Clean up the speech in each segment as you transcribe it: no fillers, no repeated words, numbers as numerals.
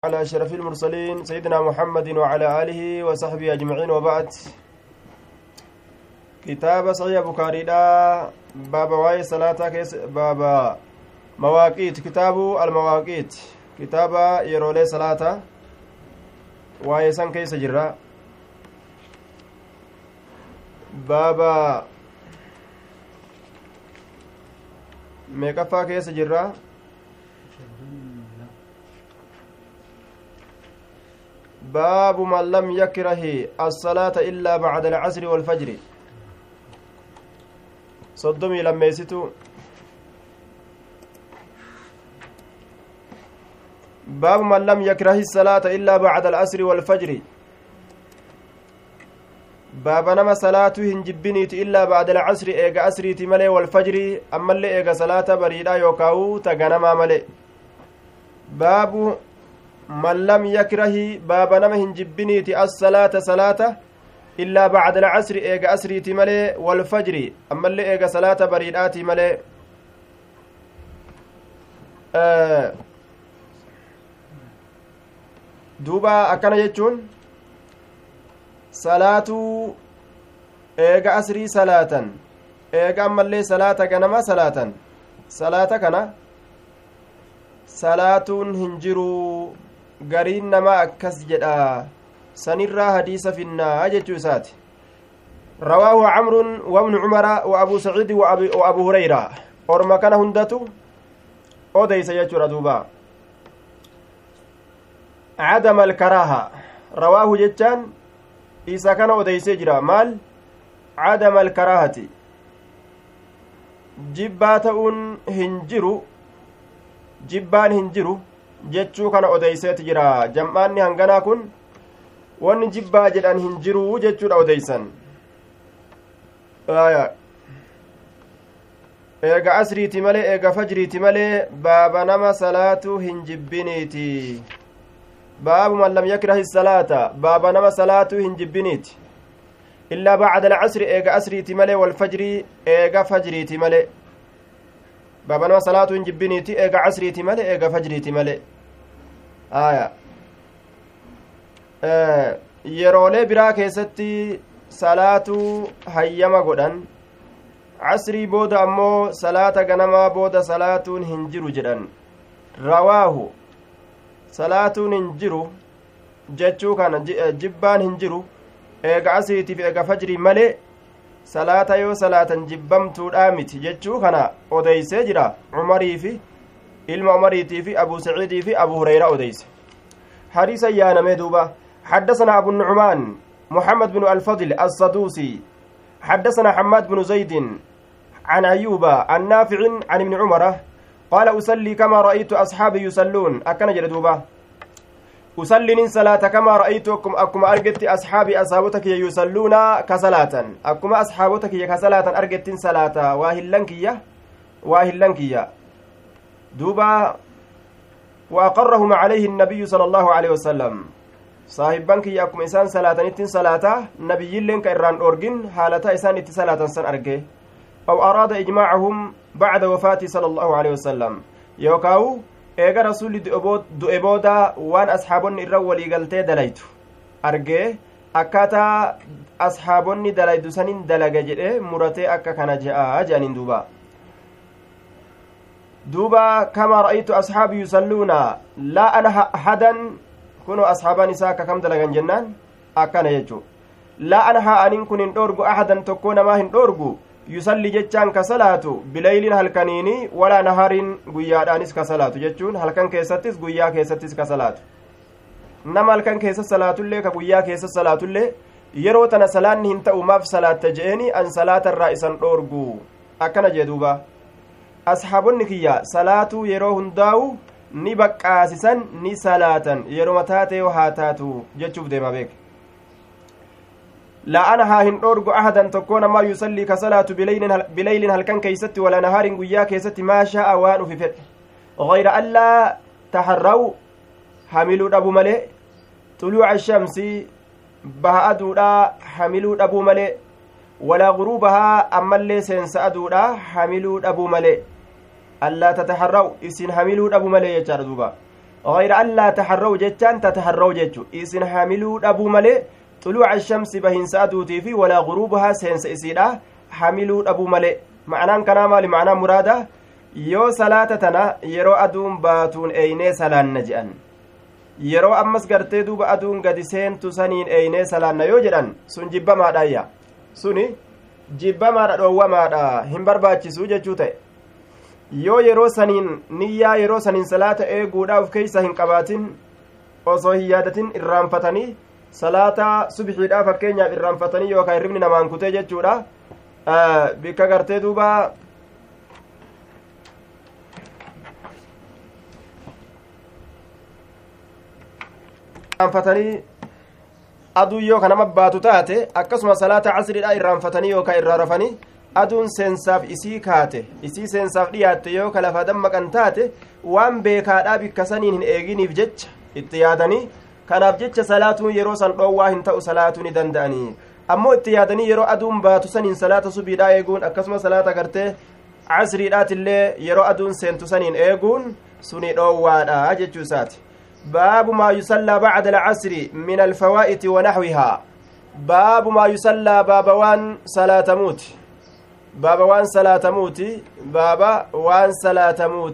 على أشرف المرسلين سيدنا محمد وعلى آله وصحبه أجمعين وبعد كتاب صحيح بخاري باب واي صلاة كيس باب مواقيت كتاب المواقيت كتاب يرولي صلاة واي سن كيس جرا باب ميكفا كيس جرا باب من لم يكره الصلاة إلا بعد العصر والفجر صدمي لما يستو باب من لم يكره الصلاة إلا بعد العصر والفجر باب نما صلاة هنجبنيت إلا بعد العصر إيغا أسريت ملي والفجر أما اللي إيغا صلاة بريدا يوكاو تغنما ملي باب من لم يكره باب نما هنجبنيت الصلاة صلاة إلا بعد العصر إيغا أسريت ملي والفجر أما اللي إيغا صلاة بريدات ملي دوبا أكنا يجون صلاة إيغا أسري صلاة إيغا أما اللي صلاة كنما صلاة كنا صلاة هنجرو gariin namaa akkas jedha sanirraa hadiisa finnaa jechuu isaati rawaahu camrun wabnu cumara wa abu saciidi wa abu hurayra orma kana hundatu odeysa jechuudha duuba cadama alkaraaha rawaahu jechaan isa kana odeysee jira maal cadama alkaraahati jibbaa ta'uun hin jiru jibbaan hin jiru jechuu kana odeyseeti jira jam'aanni hanganaa kun wanni jibbaa jedhan hin jiru jechuudha odeysan eega asriiti malee eega fajriiti malee baaba nama salaatu hin jibbiniiti baabu man lam yakrahi salaata baaba nama salaatu hin jibbiniiti illaa bacda alcasri eega asriiti malee walfajri eega fajriiti malee baaba nama salaatu hin jibbiniiti eega casriiti malee eega fajriiti malee yeroolee biraa keessatti salaatuu hayyama godhan casrii booda ammoo salaata ganamaa booda salaatuun hin jiru jedhan rawaahu salaatuun hin jiru jechuu kana jibbaan hin jiru eega asriitiif eega fajrii malee salaata yoo salaatan jibbamtuudhaa miti jechuu kana odeysee jira umarii fi ilma umariitii fi abu saciidii fi abu hurayra odeyse حديث يانا ميدوبة حدثنا أبو النعمان محمد بن الفضل الصدوسي حدثنا حماد بن زيد عن أيوب عن نافع عن ابن عمر قال أصلي كما رأيت أصحابي يصلون أكن جلدوبة أصلي صلاة كما رأيتكم أكما أرجت أصحابي أصحابتك يصلون كصلاة أكما أصحابتك كصلاة أرجت صلاة واهلنكية دوبة وأقرهم عليه النبي صلى الله عليه وسلم صاحب بنك يأكم إنسان صلاة نتن صلاة نبي لنك إران أورجن حالة إنسان نتن صلاة سن أرجه أو أراد إجماعهم بعد وفاة صلى الله عليه وسلم يوكاو إيجا رسول دؤبودا وان أصحابون الرولي قلتي دليتو أرجه أكاتا أصحابون دليتو سنين دلق جئه مرتي أكا كان جاء جانين دوبا كما رأيت أصحابي يصلون لا أنا أحدا كنوا أصحابا نساك كم دلغن جنان أكان يجو لا أنا أن كن دورغو أحدا تكون ما هن دورغو يصلي جتان كصلاة بليل هل كنيني ولا نهار غيادانس كصلاة جتون هل كان كيستس غيا كيستس كصلاة نما هل كان كيس صلاة اللي كغيا كيس صلاة اللي يرو تنا سلان هنتا وماف صلاة تجئني أن صلاة الرئيس دورغو أكان جدوبا asxaabonni kiyya salaatuu yeroo hundaa'u ni baqqaasisan ni salaatan yeroo mataate yoo haa taatu jechuuf deema beek la'ana haa hin dhoorgu ahadan tokkoo namaa yusallii ka salaatu bileylin halkan keeysatti wala nahaarin guyyaa keessatti maa shaa'a waan ufi fedhe gayra allaa taharraw hamiluu dhabu malee xuluuca shamsi baha aduudha hamiluu dhabuu malee walaa guruubahaa ammallee seensa aduudha hamiluu dhabuu malee allaa tataharraw isin hamiluu dhabu malee jechaadha duuba غير أن لا تحروا جتان تتحروا جتشو إسن حاملوا أبو ملي طلوع الشمس بهن سادوتي في ولا غروبها سينس إسيدا حاملوا أبو ملي معنى كلام لمعنى مرادة yoo salaata tana yeroo aduun baatuun eeynee salaanna jedhan yeroo ammas gartee duuba aduun gadi seentu saniin eeynee salaanna yoo jedhan sun jibbamaadhaayya suni jibbamaadha dhoowwamaadha hin barbaachisu jechuu ta'e yoo yeroo saniin niyyaa yeroo saniin salaata eeguudhaaf keeysa hin qabaatin osoo hin yaadatin irraanfatanii salaata subxiidhaa fakkeenyaaf irraanfatanii yookaan hirribni namaan kutee jechuudha bikka gartee duuba irraanfatanii aduun yoo kanama baatu taate akkasuma salaata casriidha irraanfatanii yookaan irraa rafanii aduun seensaaf isii kaate isii seensaaf dhiyaatte yoo ka lafa dammaqan taate waan beekaadhaa bikka saniin hin eeginiif jecha itti yaadanii kanaaf jecha salaatuun yeroo san dhoowwaa hin ta'u salaatuu ni danda'anii ammoo itti yaadanii yeroo aduun baatu saniin salaata subiidhaa eeguun akkasuma salaata gartee casriidhaatillee yeroo aduun seentu saniin eeguun suni dhoowwaadha jechuu isaati باب ما يصلى بعد العصر من الفوائت ونحوها باب ما يصلى بابوان صلاة موت بابوان صلاة موت بابا وان صلاة موت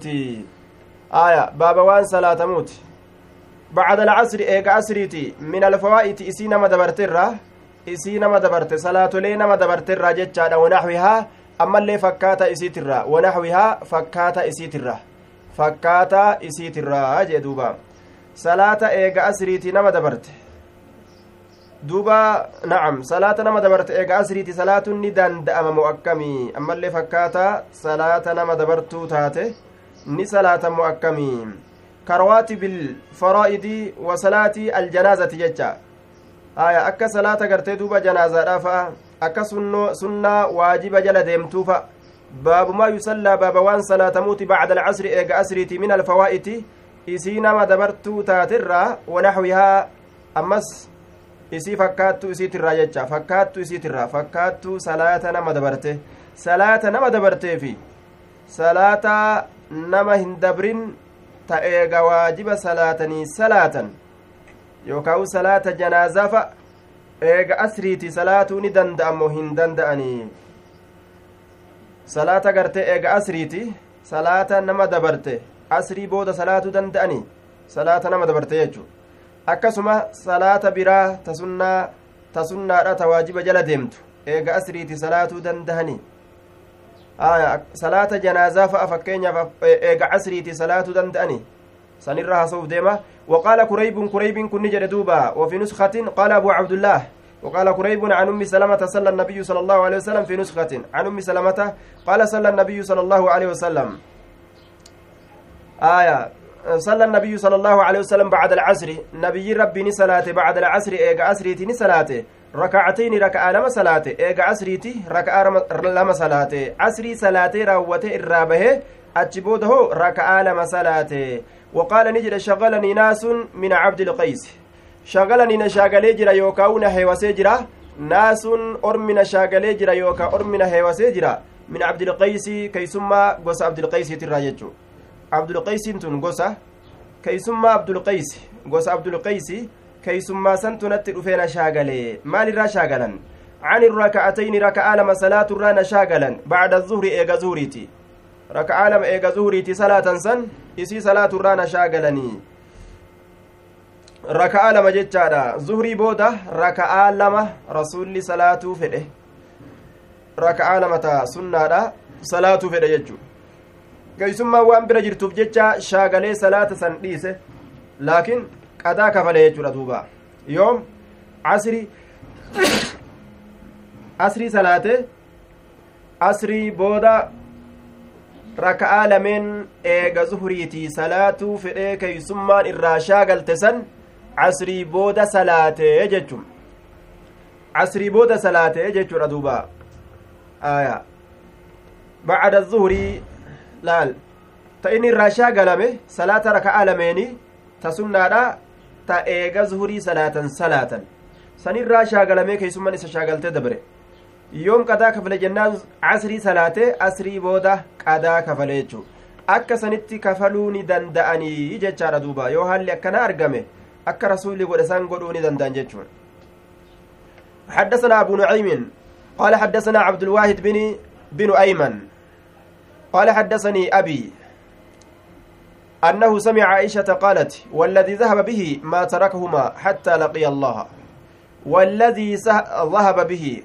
بابوان صلاة موت بعد العصر ايق عصريتي من الفوائت اسينا مدبرترة اسينا مدبرت صلاة لينا مدبرترة جتشانا ونحوها أما اللي فكاتا اسيترة ونحوها فكاتا اسيترة فكاتا اسيترة جدوبا salaata eega asriiti nama dabarte duuba na'am salaata nama dabarte eega asriiti salaatuun ni danda'ama moo akkamii ammallee fakkaata salaata nama dabartuu taate ni salaata moo akkamii karawaati bil faraa'idi wa salaati aljanaazati jecha akka salaata gartee duuba janaazaadhaa fa'a akka sunnaa waajiba jala deemtuufa baabumaa yusallaa baaba waan salaatamuuti bacda alcasri eega asriiti min alfawaa'iti isii nama dabartuu taatirraa wanaxwihaa ammas isii fakkaattuu isiitirraa jecha fakkaattuu isiitirraa fakkaattuu salaata nama dabarte salaata nama dabarteefi salaata nama hin dabrin ta eega waajiba salaatanii salaatan yookaan salaata janaazafa eega asriiti salaatuu ni danda'amoo hin danda'anii salaata gartee eega asriiti salaata nama dabarte asrii booda salaatuu danda'anii salaata nama dabarte jechuudha akkasuma salaata biraa tasunnaadha ta waajiba jala deemtu eega asriiti salaatuu danda'anii salaata janaazaa fa'a fakkeenyaaf eega asriiti salaatuu danda'anii sanirra haasa'uuf deema وقال كريب كن نجد دوبا وفي نسخة قال أبو عبد الله وقال كريب عن أم سلمة صلى النبي صلى الله عليه وسلم في نسخة عن أم سلمة قال صلى النبي صلى الله عليه وسلم صلى النبي صلى الله عليه وسلم بعد العصر نبي ربي صلاة بعد العصر إيجا عصريتي نصلاة ركعتين ركعة لما صلاة إيجا عصريتي ركعة لما صلاة عصري صلاة روته الرابه أجبوده ركعة لما صلاة وقال نجد شغلني ناس من عبد القيس شغلني نشاغلي جرا يوكاون هيوسي جرا ناس أرمنا شاغلي جرا يوكا أرمنا هيوسي جرا من عبد القيس كيسما قص عبد القيس تراججو abdulqaysi tun gosa keeysummaa abdulqaysi keeysummaa santunatti dhufeena shaagalee maalirraa shaagalan عن الركعتين ركعة لما صلاة الرانا شاغلا بعد الظهر إيغا زهريتي ركعة لما إيغا زهريتي صلاة سن إسي صلاة الرانا شاغلني ركعة لما جتشادا زهري بودا ركعة لما رسول صلاة فده ركعة لما تا سنة صلاة فده يجو keeysummaa waan bira jirtuuf jecha shaagalee salaata san dhiise laakiin qadaa kafalee jechuudha duuba yoom asrii salaate asrii booda raka'aa lameen eega zuhuriitii salaatuu fedhee keeysummaan irraa shaagalte san asrii booda salaatee jechuun asrii booda salaatee jechuudha duuba bacda zuhurii laal ta inni irraa shaagalame salaata raka'aa lameeni ta sunnaadha ta eega zuhurii salaatan sanirraa shaagalamee keeysummaan isa shaagaltee dabre yoom qadaa kafale jennaan asrii salaate asrii booda qadaa kafale jechuu akka sanitti kafaluuni danda'anii jechaadha duuba yoo haalli akkana argame akka rasuulli godhe san godhuuni danda'an jechuun حدثنا أبو نعيم قال حدثنا عبد الواحد بن أيمن قال حدثني أبي أنه سمع عائشة قالت والذي ذهب به ما تركهما حتى لقي الله والذي ذهب به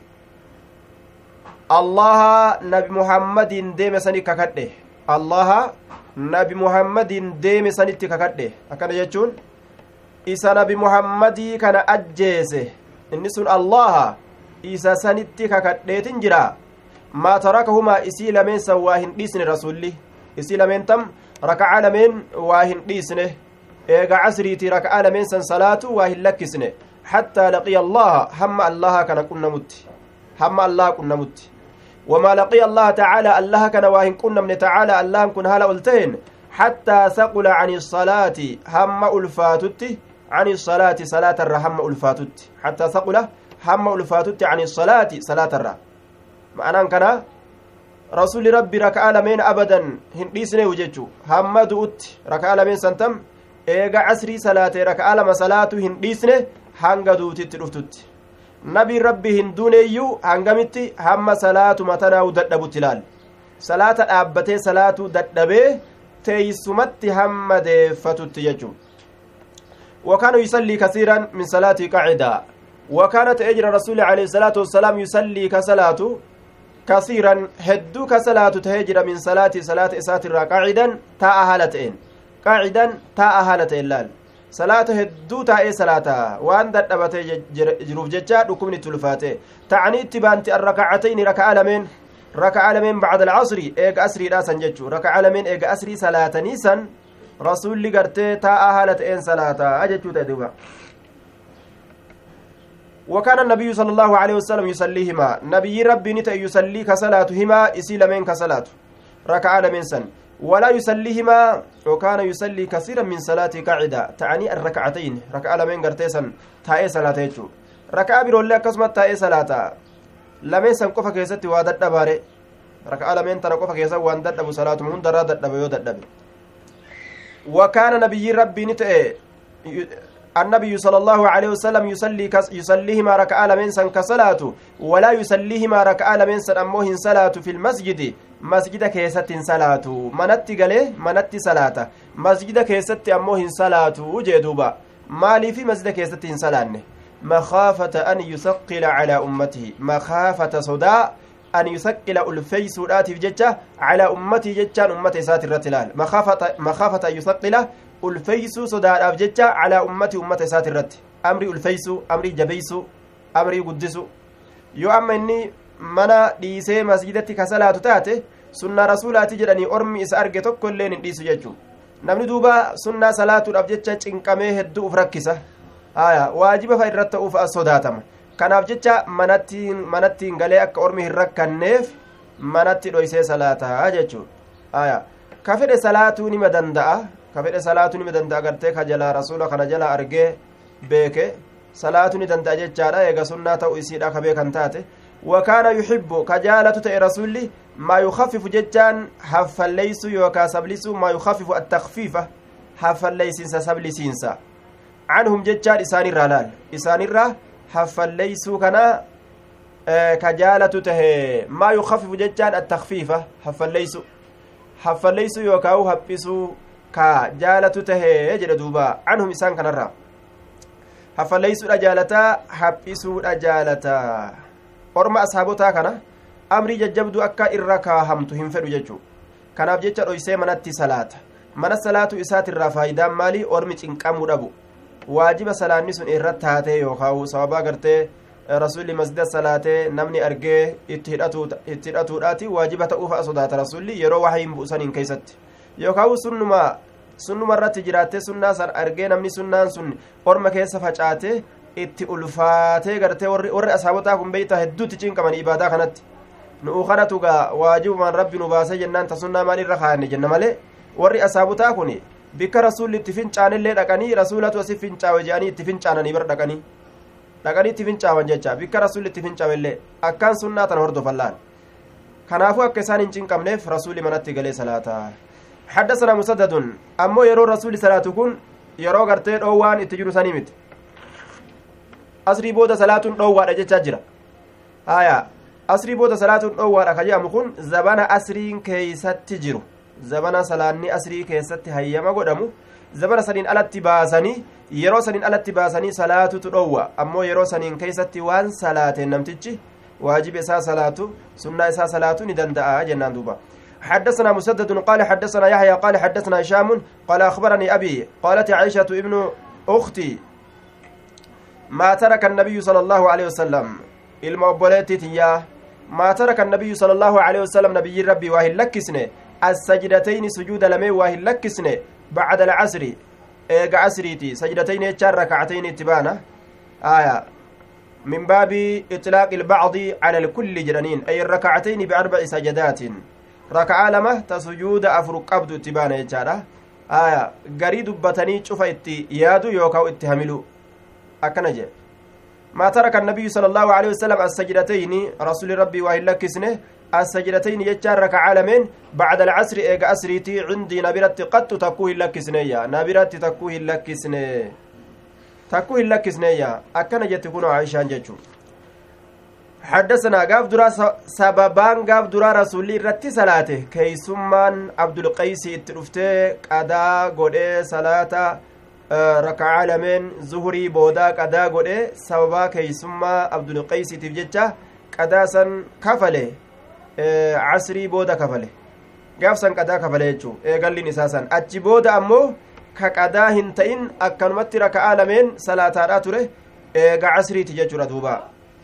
الله نبي محمد ديم سنك كده الله نبي محمد ديم سنك كده أكن يجون إسا نبي محمد كان أجيسه إنسون الله إسا سنك كده تنجرا ما تركهما إسي لمن سواهن ديسن رسولي إسي لمن تم ركع لمن واهن ديسنه إيغا عسريتي ركع لمن سن صلاة واهن لكسنه حتى لقي الله هم الله كان كنا مت هم الله كنا مت وما لقي الله تعالى الله كان واهن كنا من تعالى الله كن هلا قلتين حتى ثقل عن الصلاة هم ألفاتت عن الصلاة صلاة الرحم ألفاتت حتى ثقل هم ألفاتت عن الصلاة صلاة الرحم معنى كان رسول ربي ركع لمن أبدا هنديسنه وجهه هم دوت ركع لمن سنتم إيجا عسري صلاة ركع لما صلاة هنديسنه hanga duutitti dhuftutti nabi rabbi hin duuneeyyuu hangamitti hamma salaatu matanaa'u dadhabutti ilaal salaata dhaabbatee salaatu dadhabee teeysumatti hamma deeffatutti jechuun وكان يصلي كثيرا من صلاة قاعدة وكانت أجر رسول عليه الصلاة والسلام يصلي كصلاة كثيرا هدو كصلاة تهجر من صلاة إساتر قاعدا تاء هالتين قاعدا تاء هالتين لال صلاة هدو تاء صلاة وان دبته جروف ججا دكمني تلفاته تعني اتبانت الركعتين ركع لمن بعد العصر ايق اسري داسن جچو ركع لمن ايق اسري صلاة نيسن رسول لي غرتي تاء هالتين صلاة اجچو تدوبا وكان النبي صلى الله عليه وسلم يصليهما نبي ربي نتا يصلي كصلاتهما اسي لمن كصلاته ركع لمن سن ولا يصليهما وكان يصلي كثيرا من صلاة قاعدة تعني الركعتين ركعة لمن قرتيسا تاء صلاة يجو ركعة برولي قسمت تاء صلاة لمن سنقف كيستي وادد دباري ركعة لمن تنقف كيسا واندد دبو صلاة من دراد دبو يودد دبو وكان نبي ربي نتأ النبي صلى الله عليه وسلم يصليهما ركعة لمن سن كصلاة ولا يصليهما ركعة لمن سن أموهن صلاة في المسجد مسجد كيست صلاة منتي قاله منتي صلاة مسجد كيست أموهن صلاة جدوبا مالي في مسجد كيست صلاة مخافة أن يثقل على أمته مخافة صداء أن يثقل ألفي سورات ججة على أمتي ججان أمتي سات الرتلال مخافة أن يثقل ألفيس صداء ججة على أمتي سات الرت أمري ألفيس أمري جبيس أمري قدس يو أما إني mana dhiisee masjidatti ka salaatu taate sunnaa rasuulaati jedhanii ormi isa arge tokko illeen hin dhiisu jechuu namni duuba sunnaa salaatuudhaaf jecha cinqamee hedduu uf rakkisa haya waajiba fa irratti ta'uuf as sodaatama kanaaf jecha manattiin galee akka ormi hin rakkanneef manatti dhoysee salaataa jechuu haya ka fedhe salaatuu nima danda'a gartee ka jalaa rasuula kana jala argee beeke salaatuu ni danda'a jechaadha eega sunnaa ta'u isiidha ka beekan taate وكان يحب كجالة رسولي ما يخفف ججان حفليس يوكا سبليس ما يخفف التخفيفة حفليس سبليسينسا عنهم ججان إسان الرلال إسان الرا حفليس كنا كجالة ما يخفف ججان التخفيفة حفليس يوكاو حبسو كجالة يجد دوبا عنهم إسان كنا الرا حفليس الأجالة حبسو الأجالة orma ashaabotaa kana amrii jajjabduu akka irra kaahamtu hin fedhu jechuu kanaaf jecha dhoysee manatti salaata mana salaatu isaatirraa faayidaan maalii ormi cinqamuu dhabu waajiba salaanni sun irra taatee yookaan sababaa gartee rasuulli masjida salaatee namni argee itti hidhatuudhaati waajiba ta'uuf sodaata rasuulli yeroo wahiin bu'saniin keessatti yookaan sunnuma irratti jiraattee sunnaa san argee namni sunnaan sun orma keessa facaatee itti ulfaatee gartee warri asaabotaa kun beeyta hedduutti cinqaman ibaadaa kanatti nu kanatu gaa waajibumaan rabbi nu baasee jennaan tasunnaa maalirra kaa'anne jenna malee warri asaabotaa kun bikka rasuulli itti fincaanillee dhaqanii rasuulatu asii fincaawe jedhanii itti fincaananii bar dhaqanii itti fincaawan jecha bikka rasuulli itti fincaawellee akkaan sunnaa tana hordofan laal kanaafuu akka isaan hin cinqabneef rasuulli manatti galee salaataa حدثنا مسدد أمو يرو رسول صلاة كن يرو غرتي دوان اتجرو سنيمت أسري بودا صلاة دوان أجتشا جرا أسري بودا صلاة دوان أكجام كن زبانا أسرين كيست تجرو زبانا صلاني أسري كيست هيما قدمو زبانا سنين ألت باسني yeroo saniin alatti baasanii salaatutu dhowwa ammoo yeroo saniin keessatti waan salaateen namtichi واجب إساء صلاة سنة إساء صلاة ندندأ جنان دوبا حدثنا مسدد قال حدثنا يحيى قال حدثنا هشام قال أخبرني أبي قالت عائشة ابن أختي ما ترك النبي صلى الله عليه وسلم المؤبلاتي ما ترك النبي صلى الله عليه وسلم نبي ربي واهل لكسنه السجدتين سجود لمي واهل لكسنه بعد العصر إيقا عصريتي سجدتين يتشار ركعتين اتبانا من باب إطلاق البعض على الكل جرانين أي الركعتين بأربع سجدات ركعة لما تسجود أفرق قبض اتبانا يتشارة قريد بطني شوف يادو يوكاو اتهملو أكنجي ما ترك النبي صلى الله عليه وسلم السجدتين رسول ربي وإلا كسنه السجدتين يجار ركعة لمن بعد العصر إيقا أسريتي عندي نبرت قد تكوه لكسنية نبرت تكوه لكسنية تكوه لكسنية أكنا جتكون عائشان جتشو حدثنا قاف درا سببان قاف درا رسولي رتي صلاته كيسمان عبد القيس اترفته قدا قده صلاة ركعة لمن زهري بودا قدا قده سببا كيسما عبد القيس تفجتشه قداسا كفله عصري بودا كفله gaafsan qadaa kafale jechuu eegalliin isaasan achi booda ammoo ka qadaa hin ta'in akkanumatti raka'aa lameen salaataadhaa ture eega casriiti jechuudha duuba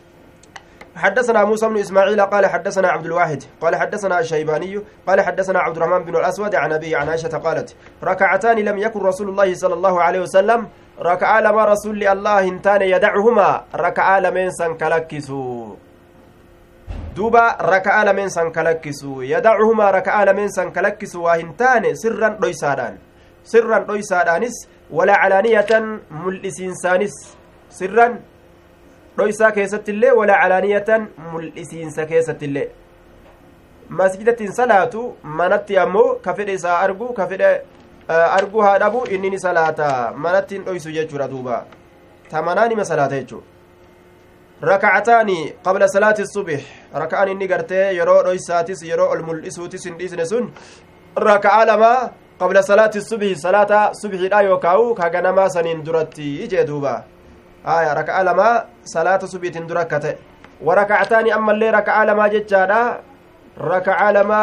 حدثنا موسى بن إسماعيل قال حدثنا عبد الواحد قال حدثنا الشيباني قال حدثنا عبد الرحمن بن الأسود عن أبي عن عائشة قالت ركعتان لم يكن رسول الله صلى الله عليه وسلم ركعا لما رسول الله انتان يدعهما ركعا لمن سنكلكسو دوبا ركعا لمن سنكلكسو يدعهما ركعا لمن سنكلكسو وهنتان سرا دويسادانس ولا علانية ملئسينسانس سرا دويسا كيستلي ولا علانية ملئسينسا كيستلي مسجدة صلاة منت يمو كفر إسا أرجو كفر أرجو هادبو إنني صلاة منت دويسو جيجورا دوبا تمناني ما صلاة يجو ركعتان قبل صلاة الصبح ركعان إني قرتي يرو دويساتيس يرو الملئسوتيس إنديسنسون ركعة لما قبل صلاة الصبح صلاة صبح لا يوكاو كغنما سنين درتي يجي دوبا ركعة لما صلاة صبح دركته وركعتان أما اللي ركعة لما جتشادا ركعة لما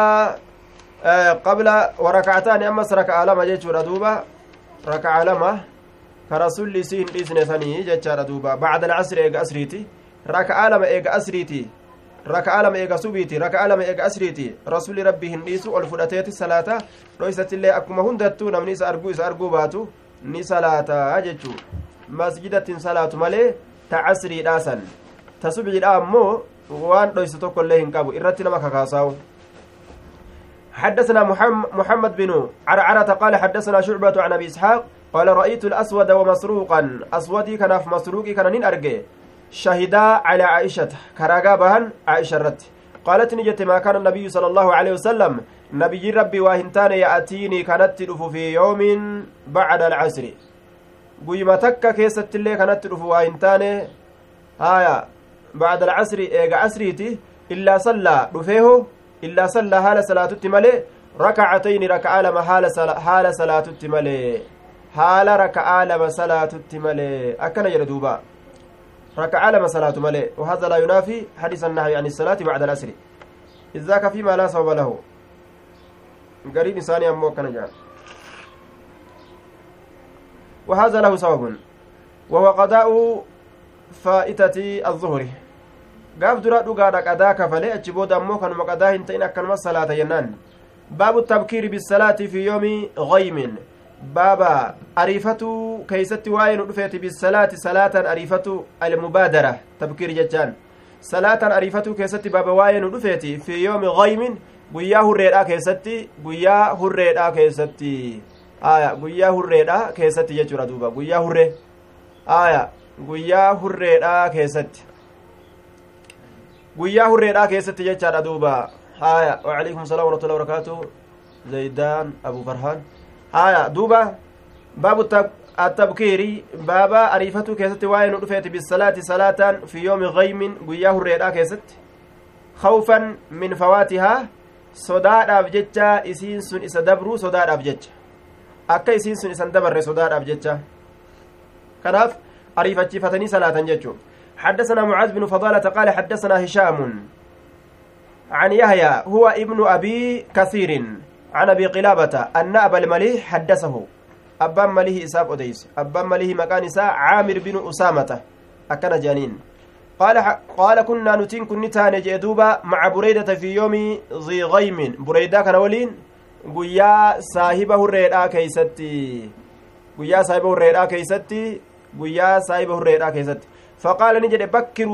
قبل وركعتان أما ركعة لما جتشورا دوبا ركعة لما كرسول سين إذن ثاني جتشارا دوبا بعد العصر إيقا أسريتي ركعة لما إيقا أسريتي ركعة لما إيقا سبيتي ركعة لما إيقا أسريتي رسول ربي هنديسو والفلاتيتي الصلاة رويسة اللي أكما هندتو نمنيس أرقو باتو ني صلاة أجتشو مسجدة صلاة مالي تعسري داسن تسبحي دامو وان دويستو كله هنقابو إرتنا مكاكاساو حدثنا محمد بن عرعرة قال حدثنا شعبة عن أبي إسحاق قال رأيت الأسود ومسروقا أسودي كان في مسروقي كان نين أرقي شهدا على عائشة كراغا بهن عائشة رت قالت نجت ما كان النبي صلى الله عليه وسلم نبي ربي واهنتان يأتيني كانت تلف في يوم بعد العصر قيمة تكا كيست اللي كانت تلف واهنتان بعد العصر إيقا عصريتي إلا صلى رفيه إلا صلى حال صلاة التمالي ركعتين ركعة لما حال صلاة التمالي حال ركعة لما صلاة التمالي أكنا يردوبا ركعة لما صلاة مالي وهذا لا ينافي حديث النهي عن الصلاة بعد العصر إذ ذاك فيما لا صوب له قريب إنساني أمو كان جان وهذا له صوب وهو قضاء فائتة الظهر قاف درا دغا قضاء كفله اجبود امو كان مقضاه انتين اكن الصلاه ينان باب التبكير بالصلاه في يوم غيم بابا عريفته كيست واين دفيت بالصلاه صلاه عريفته المبادره تبكير ججان صلاه عريفته كيست بابا واين دفيت في يوم غيم غيا هريدا كيست غيا هريدا كيست غيا هريدا كيست يجرا دوبا غيا هري غيا هريدا كيست guyyaa hurreedhaa keessatti jechaadha duuba haya waalaikum salaam warahmatullahi wabarakaatu زيدان أبو فرحان دوبا باب التبكير بابا أريفتو كيست واين رفيت بالصلاة صلاة في يوم غيم قياه الرئاء كيست خوفا من فواتها صداد أبجتشا إسين سن إسدبرو صداد أبجتشا أكا إسين سن إسندبر صداد أبجتشا كناف أريفتشي فتني صلاة جتشو حدثنا معاذ بن فضالة قال حدثنا هشام عن يحيى هو ابن أبي كثير عن أبي قلابة أن أبا المليح حدثه أبا مليه إساب أديس أبا مليه مكان إساء عامر بن أسامة أكن جانين قال كنا نتين كنتان جدوبا مع بريدة في يوم ذي غيم بريدة كان ولين قيا صاحبه الرئاء كيستي قيا صاحبه الرئاء كيستي قيا صاحبه الرئاء كيستي فقال نجد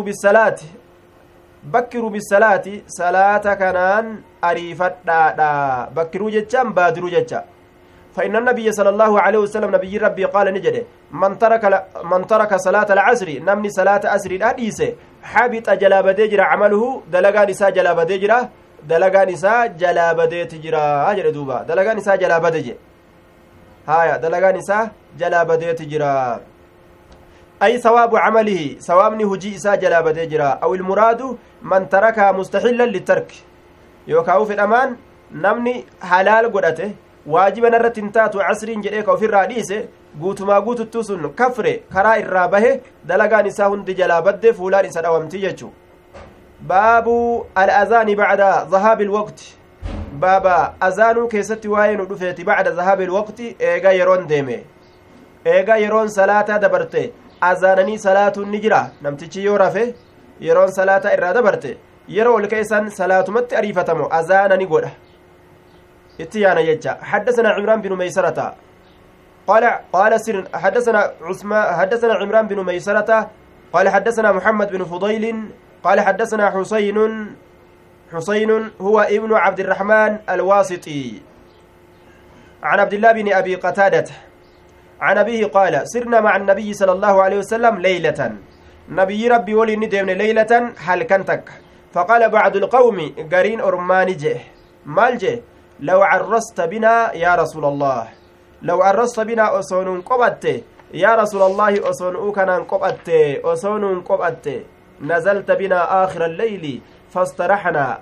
بكروا بالصلاة صلاة كنان أريفت بكروا جتشان بادروا جتشان فإن النبي صلى الله عليه وسلم نبي ربي قال نجد من ترك صلاة العصر نمني صلاة عصر الحديث حبط جلابدي جرا عمله دلغا نساء جلابدي جرا دلغا نساء جلابدي تجرا اجر دوبا دلغا نساء جلابدي هايا دلغا نساء جلابدي تجرا أي ثواب عمله ثوابني هجي إساء جلابدي جرا أو المراد من تركها مستحلا للترك يوكاو في الأمان نمني حلال قدته waajiba narratti hin taatu casriin jedhee ka ofirraa dhiise guutumaa guututtuu sun kafre karaa irraa bahe dalagaan isaa hundi jalaa badde fuulaan isa dhawamti jechuu baabu al-azaani bacda dhahaabi ilwaqti baaba azaanuu keessatti waa'ee nu dhufeeti bacda dhahaabi ilwaqti eega yeroon deeme eega yeroon salaataa dabarte azaananii salaatuun ni jira namtichi yoo rafe yeroon salaataa irraa dabarte yeroo ol keessan salaatumatti ariifatamu azaanani godha اتيانا يجا حدثنا عمران بن ميسرة قال سر حدثنا عمران بن ميسرة قال حدثنا محمد بن فضيل قال حدثنا حسين هو ابن عبد الرحمن الواسطي عن عبد الله بن أبي قتادة عن أبيه قال سرنا مع النبي صلى الله عليه وسلم ليلة نبي ربي ولي ندمن ليلة هل كنتك فقال بعض القوم قرين أرمان جه مال جه لو عرست بنا يا رسول الله لو عرست بنا أصون قبت يا رسول الله أصون أوكنا قبت أصون قبت نزلت بنا آخر الليل فاسترحنا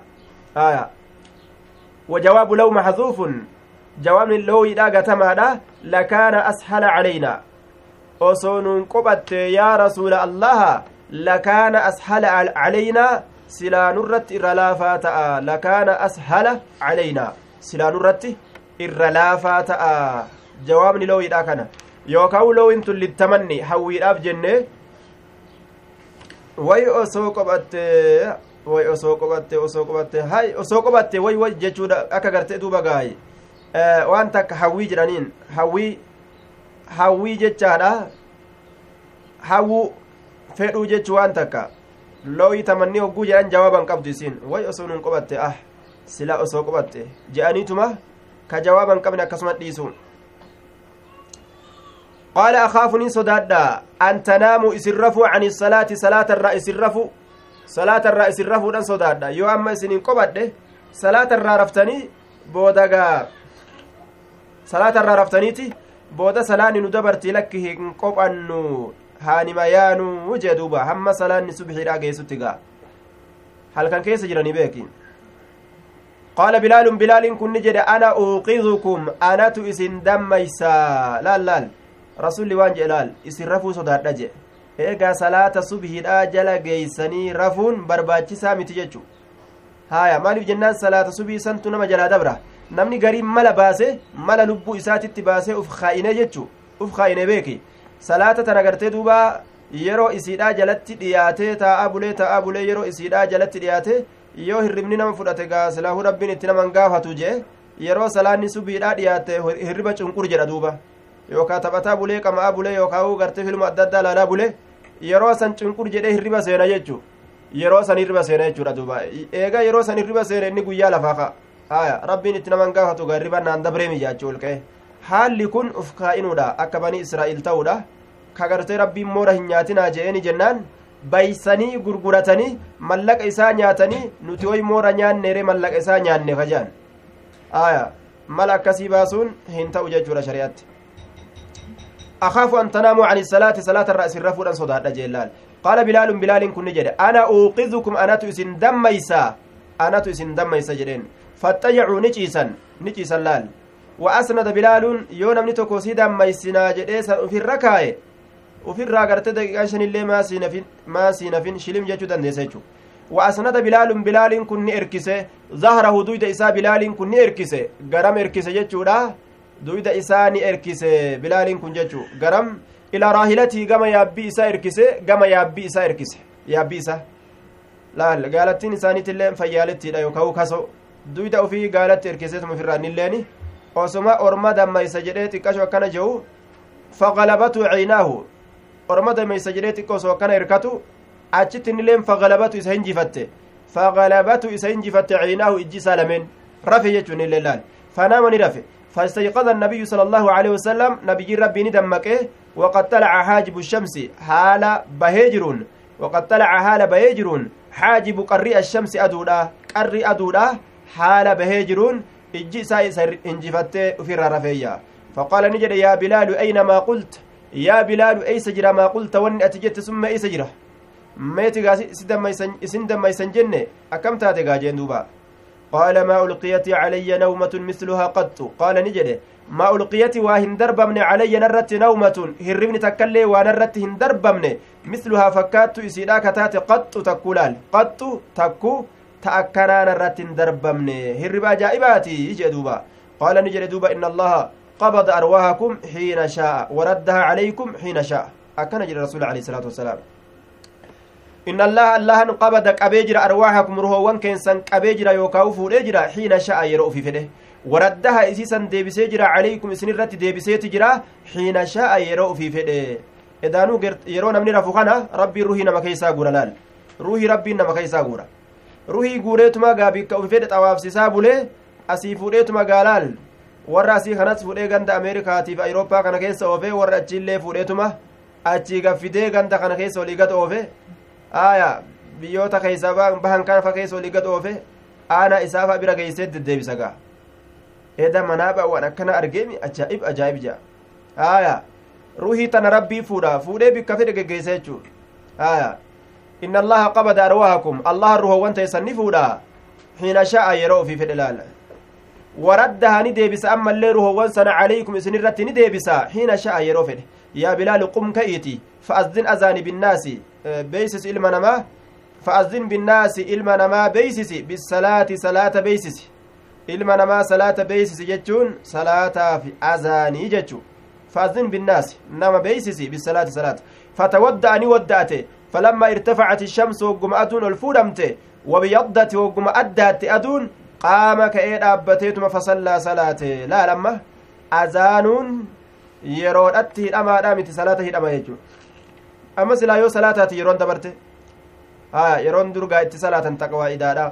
وجواب لو محذوف جواب لو إذا تمادا لكان أسهل علينا أصون قبت يا رسول الله لكان أسهل علينا سلا نرت إرلافات لكان أسهل علينا silaanu irratti irra laafaa ta'a jawaabni looyidha kana yookaan looyin tun littamanni hawwiidhaaf jenne way osoo qobatte way jechuudha akka gartee duuba gaayi waan takka hawwii jedhaniin hawwii jechaadha hawwu fedhuu jechuu waan takka looyi tamanni hogguu jedhan jawaaban qabdu isiin way osoo nun qobatte sila osoo qobatte je'aniituma ka jawaaban qabne akkasuma dhiisuun qaala akhaafuni sodaadha an tanaamu isin rafuu ani salaati salaatarraa isin rafuudhan sodaadha yoo amma isinin qobadhe salaatarraa raftanii boodagaa salaatarraa raftaniiti booda salaanni nu dabartii lakki hin qophannu haanima yaanuu jee duuba hamma salaanni subhiidhaa geessutti gaa halkan keessa jiranii beekin قال بلال كن نجد أنا أوقظكم أنا تؤسن دميسا لا رسول وان جلال إسن رفو صدار نجي إيقا صلاة صبح الآجل جيساني رفون برباچي سامي تججو هايا مالف جنان صلاة صبح سنتو نما جلا دبرة نمني قريب ملا باسي ملا لبو إساتي تباسي أف خائنة ججو أف خائنة بيكي صلاة تنقرتي دوبا yeroo isiidhaa jalatti dhiyaatee taa'aa bulee yeroo isiidhaa jalatti dhiyaatee yoo hirribni nama fudhate gaasilaahu rabbiin itti naman gaafatu jee yeroo salaanni subiidhaa dhiyaate hirriba cunqur jedha duuba yookaa taphataa bulee qama'aa bulee yookaa gartee filma adda addaa laalaa bulee yeroo san cunqur jedhee hirriba seena jechuu yeroo san hirriba seena jechuudha duuba eegaa yeroo san hirriba seena inni guyyaa lafaa haya rabbiin itti naman gaafatu gaa hirriba naan dabreemi jaachuu olka'e haalli kun uf kaa'inuudha akka banii israa'iil ta'uudha kagartee rabbiin moora hin nyaatinaa je'eni jennaan baysanii gurguratanii mallaqa isaa nyaatanii nuti hoy moora nyaanneere mallaqa isaa nyaanne kajaan aya mala akkasii baasuun hin ta'u jechuudha shari'atti أخاف أن تناموا عن الصلاة صلاة الرأس الرفود أن صداد جلال قال بلال كن جد أنا أوقظكم أنا تؤسن دم ميسا جدين فاتجعوا نجيسا لال وأسند بلال يونم نتوكو سيدا ميسنا جديسا في الركاية وفي الراقرة دقيقان اللي ما سينفين شلم جيشو دندسيشو وأسند بلال كن إركسي ظهره دويد إسا بلال كن إركسي قرم إركسي جيشو دا دويد إساني إركسي بلال كن جيشو قرم إلى راهلتي قام يابي إسا إركسي يابي إسا لا قالتين إساني تلين فيالتي لا يوكاو كاسو دويد أوفي قالت إركسيتم في الراني الليني osoma ormada maysa jedhee xiqqasho akkana jehu fagalabatu ciinaahu ormada maysa jedhee xiqqoso akkana hirkatu achittinilleen fagalabatu isa hinjifatte ciinaahu ijji isaa lameen rafe jechuun illee laal fanaama ni rafe فاستيقظ النبي صلى الله عليه وسلم نبي ربي ندمكه وقد طلع حاجب الشمس حال بهيجرون حاجب قرئ الشمس أدودا حال بهيجرون ijji isaa injifattee ufirraa rafeeyya faqaala ni jedhe yaa bilaalu ayna maa qulta yaa bilaalu eeysa jira maa qulta wanni ati jette summa eeysa jira meeti gaa isin dammaysan jenne akkam taate gaa jeen duuba qaala maa ulqiyati calayya nawmatun misluhaa qattu qaala ni jedhe maa ulqiyati waa hin darbamne calayya narratti nawmatun hirribni takkaillee waa narratti hin darbamne misluhaa fakkaattu isiidhaa kataate qaxxu takku laal qaxxu takku تأكنان الراتين دربمني هرب أجائباتي جدوبا قال نجد دوبا إن الله قبض أرواحكم حين شاء وردها عليكم حين شاء أكن جد الرسول عليه الصلاة والسلام إن الله قبض كبيجر أرواحكم روحوان كينسان كبيجر يوكاوفو لجر حين شاء يرؤ في فده وردها إسيسا ديبسيجر عليكم سنرات ديبسيتجر حين شاء يرؤ في فده إذانو يرون من رفقنا ربي روحي نمكيسا قرلال روحي ربي نمكيسا قرلال ruhii guureetuma gaabikka ufi fedhe xawaafsisaa bulee asii fuudheetuma gaalaal warra asii kanas fuudhee ganda ameerikaatiif ayirooppaa kana keessa oofe warra achiillee fuudheetuma achii gaffidee ganda kana keessa olii gad oofe aaya biyyoota keessa bahan kana keessa olii gad oofe aana isaafa bira geessee deddeebisa gaa eda manaaba waan akkana argeemi ajaa'ib jaa aaya ruhii tana rabbii fuudhee bikka fedhe geggeessa jechuu aaya إن الله قبض أرواحكم الله الروح وانت يصنفودا حين شاء يروا في فدلال وردها نديبس أما اللي روح وانسنا عليكم سنرت نديبس حين شاء يروا فده يا بلال قم كأيتي فأذن أذان بالناس بيسس إلمنما فأذن بالناس إلمنما بيسس بالصلاة صلاة بيسس إلمنما صلاة بيسس جتون صلاة في أذاني جتو فأذن بالناس نما بيسس بالصلاة صلاة فتودعني ودأته فلما ارتفعت الشمس وقم أدون الفورمت وبيضت وقم أدت أدون قام كأيد أبتيتم فصلى صلاته لا لما أذانون يرون أته الأما دامت صلاته الأما يجو أما سلا يو صلاته يرون دبرته يرون درقا اتصلاة تقوى إدارة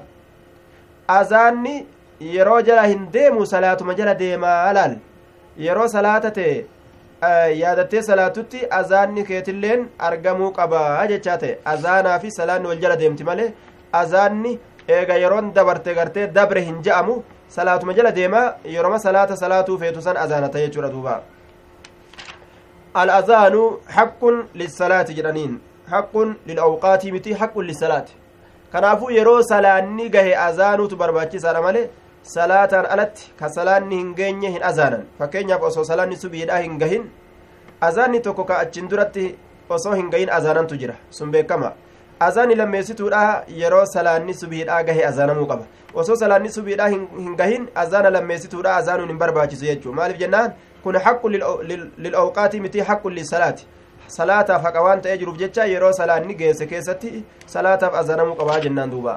أذاني يرو جلا هنديمو صلاة مجلا ديما ألال يرو صلاته yaadattee salaatutti azaanni keetilleen argamuu qabaa jechaa ta'e azaanaa fi salaanni wal jala deemti malee azaanni eega yeroon dabarte gartee dabre hin ja'amu salaatuma jala deemaa yeroma salaatuu feetu san azaanata jechuudha duuba al-azaanu haqqun lissalaati jedhaniin haqqun lilawqaatii miti haqqun lissalaati kanaafuu yeroo salaanni gahe azaanuutu barbaachisaadha malee salaataan alatti ka salaanni hin geenye hin azaanan fakkeenyaaf osoo salaanni subiidhaa hin gahin azaanni tokko ka achin duratti osoo hin gahin azaanantu jira sun beekama azaanni lammeessituudha yeroo salaanni subiidhaa gahe azaanamuu qaba osoo salaanni subiidhaa hin gahin azaana lammeessituudha azaanuun hin barbaachisu jechuu maaliif jennaan kun haqqun lilawqaati miti haqqun lissalaati salaataaf haqa waan ta'ee jiruuf jecha yeroo salaanni geesse keessatti salaataaf azaanamuu qabaa jennaan duuba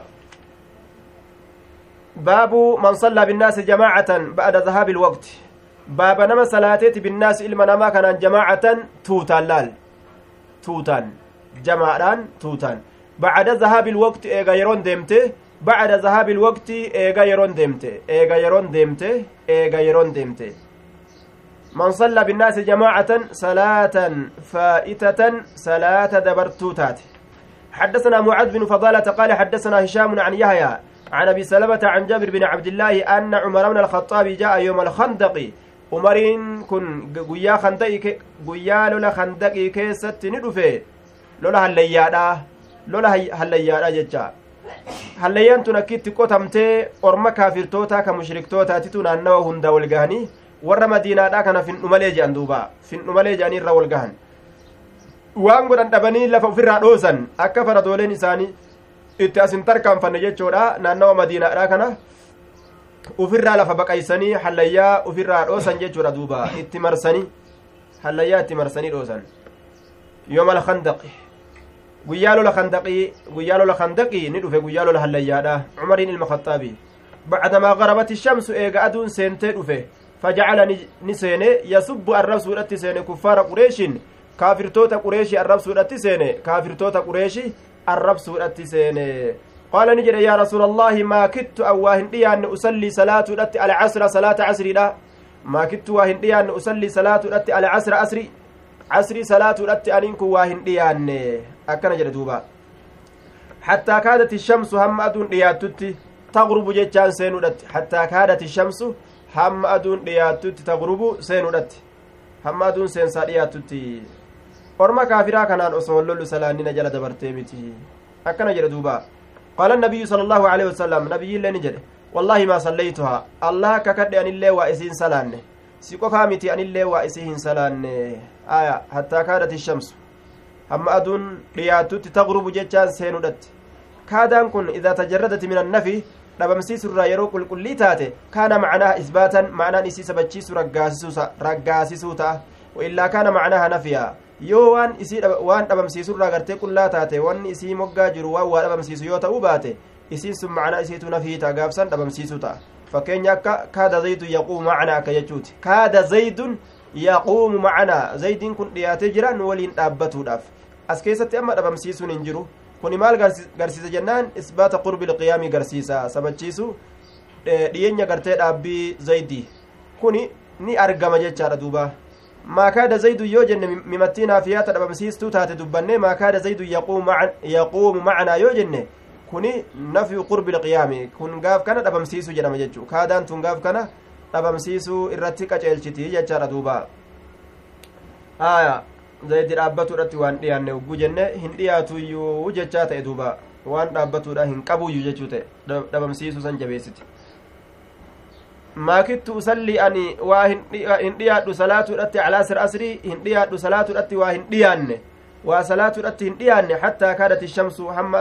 باب من صلى بالناس جماعة بعد ذهاب الوقت باب نما صلاتي بالناس إلما نما كان جماعة توتان لال توتان جماعة توتان بعد ذهاب الوقت غيرون دمته بعد ذهاب الوقت غيرون دمته من صلى بالناس جماعة صلاة فائتة صلاة دبرتوتات حدثنا معاذ بن فضالة قال حدثنا هشام عن يحيى عن أبي سلمة عن جابر بن عبد الله أن عمر بن الخطاب جاء يوم الخندق عمرين كن قيا خندق قيا لولا خندق كيست ندفه لولا هليادا ججا هليان تنكيت قوتمتي أرما كافرتوتا كمشركتوتا تتون أنه هندا والقهني ور مدينة دا كان فين نمالي جان دوبا فين نمالي جاني را والقهن waan godhan dhabanii lafa ofirraa dhoosan akka faradooleen isaanii itti asin tarkaanfanne jechuudha naannawa madiinaadha kana ofirraa lafa baqaysanii hallayyaa ofirraa dhoosan jechuudha duuba itti marsanii hallayyaa itti marsanii dhoosan yoomal khandaqi guyyaa lola khandaqii ni dhufe guyyaa lola hallayyaadha cumariin ilma khaxaabii bacdamaa garabati shamsu eega aduun seentee dhufe fajacala ni seene yasubbu arrabsuudhatti seene kuffaara qureeshin kaafirtoota qureeshii arrabsuudhatti seene kaafirtoota qureeshii arrabsuudhatti seene qaala ni jedhe yaa rasuula allaahi maa kittu an waa hin dhiyaanne usallii salaatuudhatti alcasra salaata casriidha maa kittu waa hin dhiyaanne usallii salaatuudhatti alcasra casrii salaatuudhatti aniin kun waa hin dhiyaanne akkana jedhe duuba hattaa kaadati shamsu hamma aduun dhiyaattutti taqrubu jechaan seenuudhatti hattaa kaadati shamsu hamma aduun dhiyaattutti taqrubu seenuudhatti hamma aduun seensaa dhiyaattutti orma kaafiraa kanaan osoo lollu salaannina jala dabartee miti akkana jedhe duuba qaala nabiyyu sala allaahu aleyhi wasalam nabiyyiillee ni jedhe wallaahi maa sallaytuhaa allah kakadhe anillee waa isiin salaanne si qofaa miti anillee waa isii hin salaanne aya hattaa kaadati shamsu hamma aduun dhiyaattutti taqrubu jechaan seenudhatti kaadaan kun idaa tajarradati min annafi dhabamsiisurraa yeroo qulqullii taate kaana macnaaha isbaatan macnaan isii sabachiisu raggaasisuu ta'a waillaa kaana macnaaha nafiyaa yoo waan dhabamsiisurraa gartee qullaa taate wanni isii moggaa jiru waan waa dhabamsiisu yoo ta'uu baate isiin sun macnaa isiitu nafii ta'a gaafsan dhabamsiisuu ta'a fakkeenya akka kaada zaydun yaquumu macanaa akka jechuuti kaada zaydun yaquumu macanaa zaydiin kun dhiyaatee jira nu waliin dhaabbatuudhaaf as keessatti amma dhabamsiisuun hin jiru kuni maal garsiisa jennaan isbaata qurbi lqiyaamii garsiisa sabachiisu dhiyeenya gartee dhaabbii zaydii kuni ni argama jechaadha duuba maa kaada zaydun yoo jenne mimattii naafiyaata dhabamsiistuu taate dubbanne maa kaada zaydun yaquumu macanaa yoo jenne kuni nafyu qurbi lqiyaami kun gaaf kana dhabamsiisu jedhama jechuu kaadaan tun gaaf kana dhabamsiisuu irratti qaceelchiti jechaadha duuba aya zaydi dhaabbatuudhatti waan dhiyaanne ugguu jenne hin dhiyaatuyyuu jechaa ta'e duuba waan dhaabbatuudha hin qabuyyuu jechuu ta'e dhabamsiisuu san jabeessiti maakittu usallii ani waa hin dhiyaadhu salaatuudhatti alaasir asrii hin dhiyaadhu salaatuudhatti waa hin dhiyaanne waa salaatuudhatti hin dhiyaanne hattaa kaadati shamsu hamma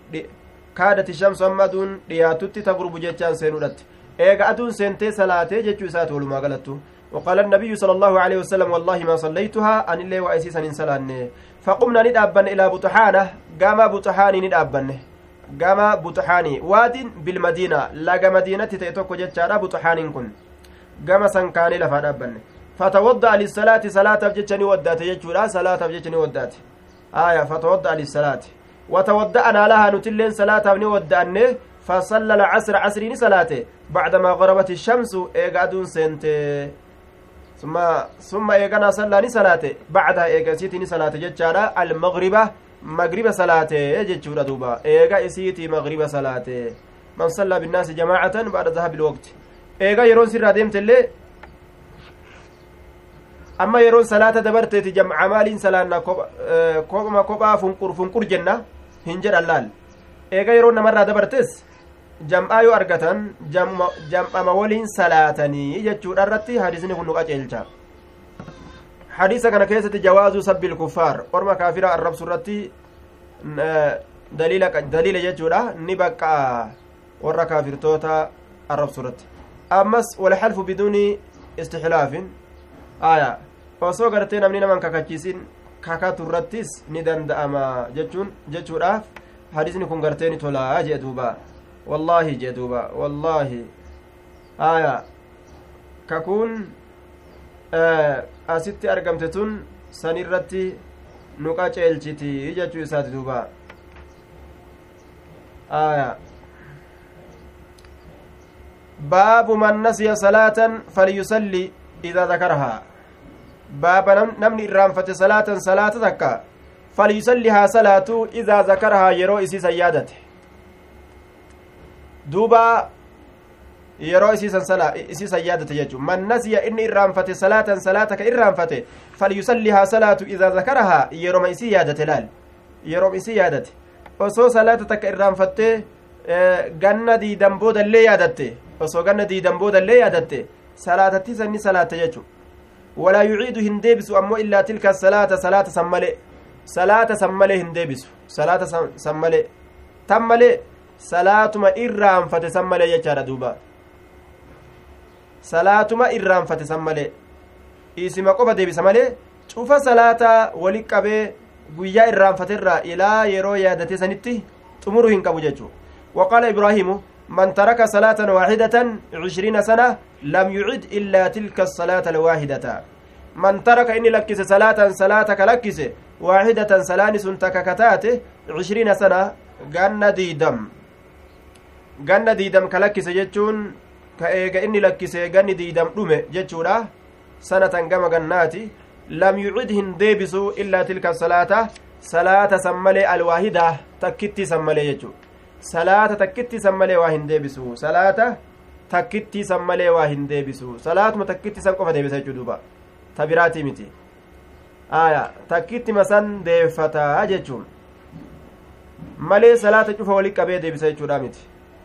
aduun dhiyaatutti tagrubu jechaan seenuudhatti eega aduun seentee salaatee jechuu isaati walumaa galattu وقال النبي صلى الله عليه وسلم والله ما صليتها أن الله وأسيسا إنسلان فقمنا ندابن إلى بطحانة قام بطحاني ندابن قام بطحاني واد بالمدينة لقى مدينة تأتوك جتشارا بطحان كن قام سنكاني لفادابن فتوضأ للصلاة صلاة بجتشني ودات يجولا صلاة بجتشني ودات آية فتوضأ للصلاة وتوضأنا لها نتلين صلاة بني ودأني فصلى العصر عصرين صلاته بعدما غربت الشمس إيقادون سنتي ثم إيقنا صلاني صلاته بعدها إيقاسيتني صلاة جتشارا المغربة مغربة صلاته جتشورا دوبا إيقا إسيتي مغربة صلاته من صلى بالناس جماعة بعد ذهب الوقت إيقا يرون سر ديمت اللي أما يرون صلاة دبرت جمع مالين صلاة كوبا فنقر جنة هنجر اللال إيقا يرون مرة دبرتس jam'aa yoo argatan jam'ama waliin salaatanii jechuudha irratti hadiisni kun nu qaceelcha hadiisa kana keessatti jawaazuu sabbil kuffaar orma kaafira arrabsu irratti daliila jechuudha ni baqqaa warra kaafirtoota arrabsu irratti ammas walxalfu biduuni istixlaafin aya osoo gartee namni naman kakachiisin kakatu irrattis ni danda'ama jechuudhaaf hadiisni kun gartee ni tolaa jee duuba والله جدوبا والله آية ككون أستي أرقمتتون سنرتي نقاش الجتي يجتو يسات دوبا آية باب من نسي صلاة فليصلي إذا ذكرها باب نمني الرانفة صلاة ذكا فليصليها صلاة إذا ذكرها يرو إسي سيادته duuba yeroo isiisan yaadate jechuun man nasiya inni irraanfate salaatan salaata ka irraanfate falyusallihaa salaatu idaa zakarahaa yeroma isii yaadate laal yeroo isii yaadate osoo salaata takka irraanfattee ganna diidan boodallee yaadatte osoo ganna diidan boodallee yaadatte salaatatti sanni salaatte jechuun walaa yuciidu hin deebisu ammoo illaa tilka salaata salaata sammalee hin deebisu salaata sammalee tammalee salaatuma irraanfate sammalee jechaadha duuba salaatuma irraanfate sammalee isima qofa deebisa malee cufa salaata wali qabee guyyaa irraanfaterraa ilaa yeroo yaadate sanitti xumuru hin qabu jechuu وقال إبراهيم من ترك صلاة واحدة 20 سنة لم يعد إلا تلك الصلاة الواحدة من ترك إني لكس صلاة كلكس واحدة سلانس تككتاته 20 سنة ganna diidam kalakkise jechuun ka eega inni lakkise ganni diidam dhume jechuudha sanatan gama gannaati lam yucid hin deebisu illaa tilka salaata sammalee alwaahida takkitti sammalee jechuu salaata takkitti sammalee waa hin deebisu salaata takkitti sammalee waa hin deebisu salaatuma takkitti san qofa deebisa jechuu duuba ta biraatii miti aya takkitti masan deeffataa jechuun malee salaata cufa wali qabee deebisa jechuudha miti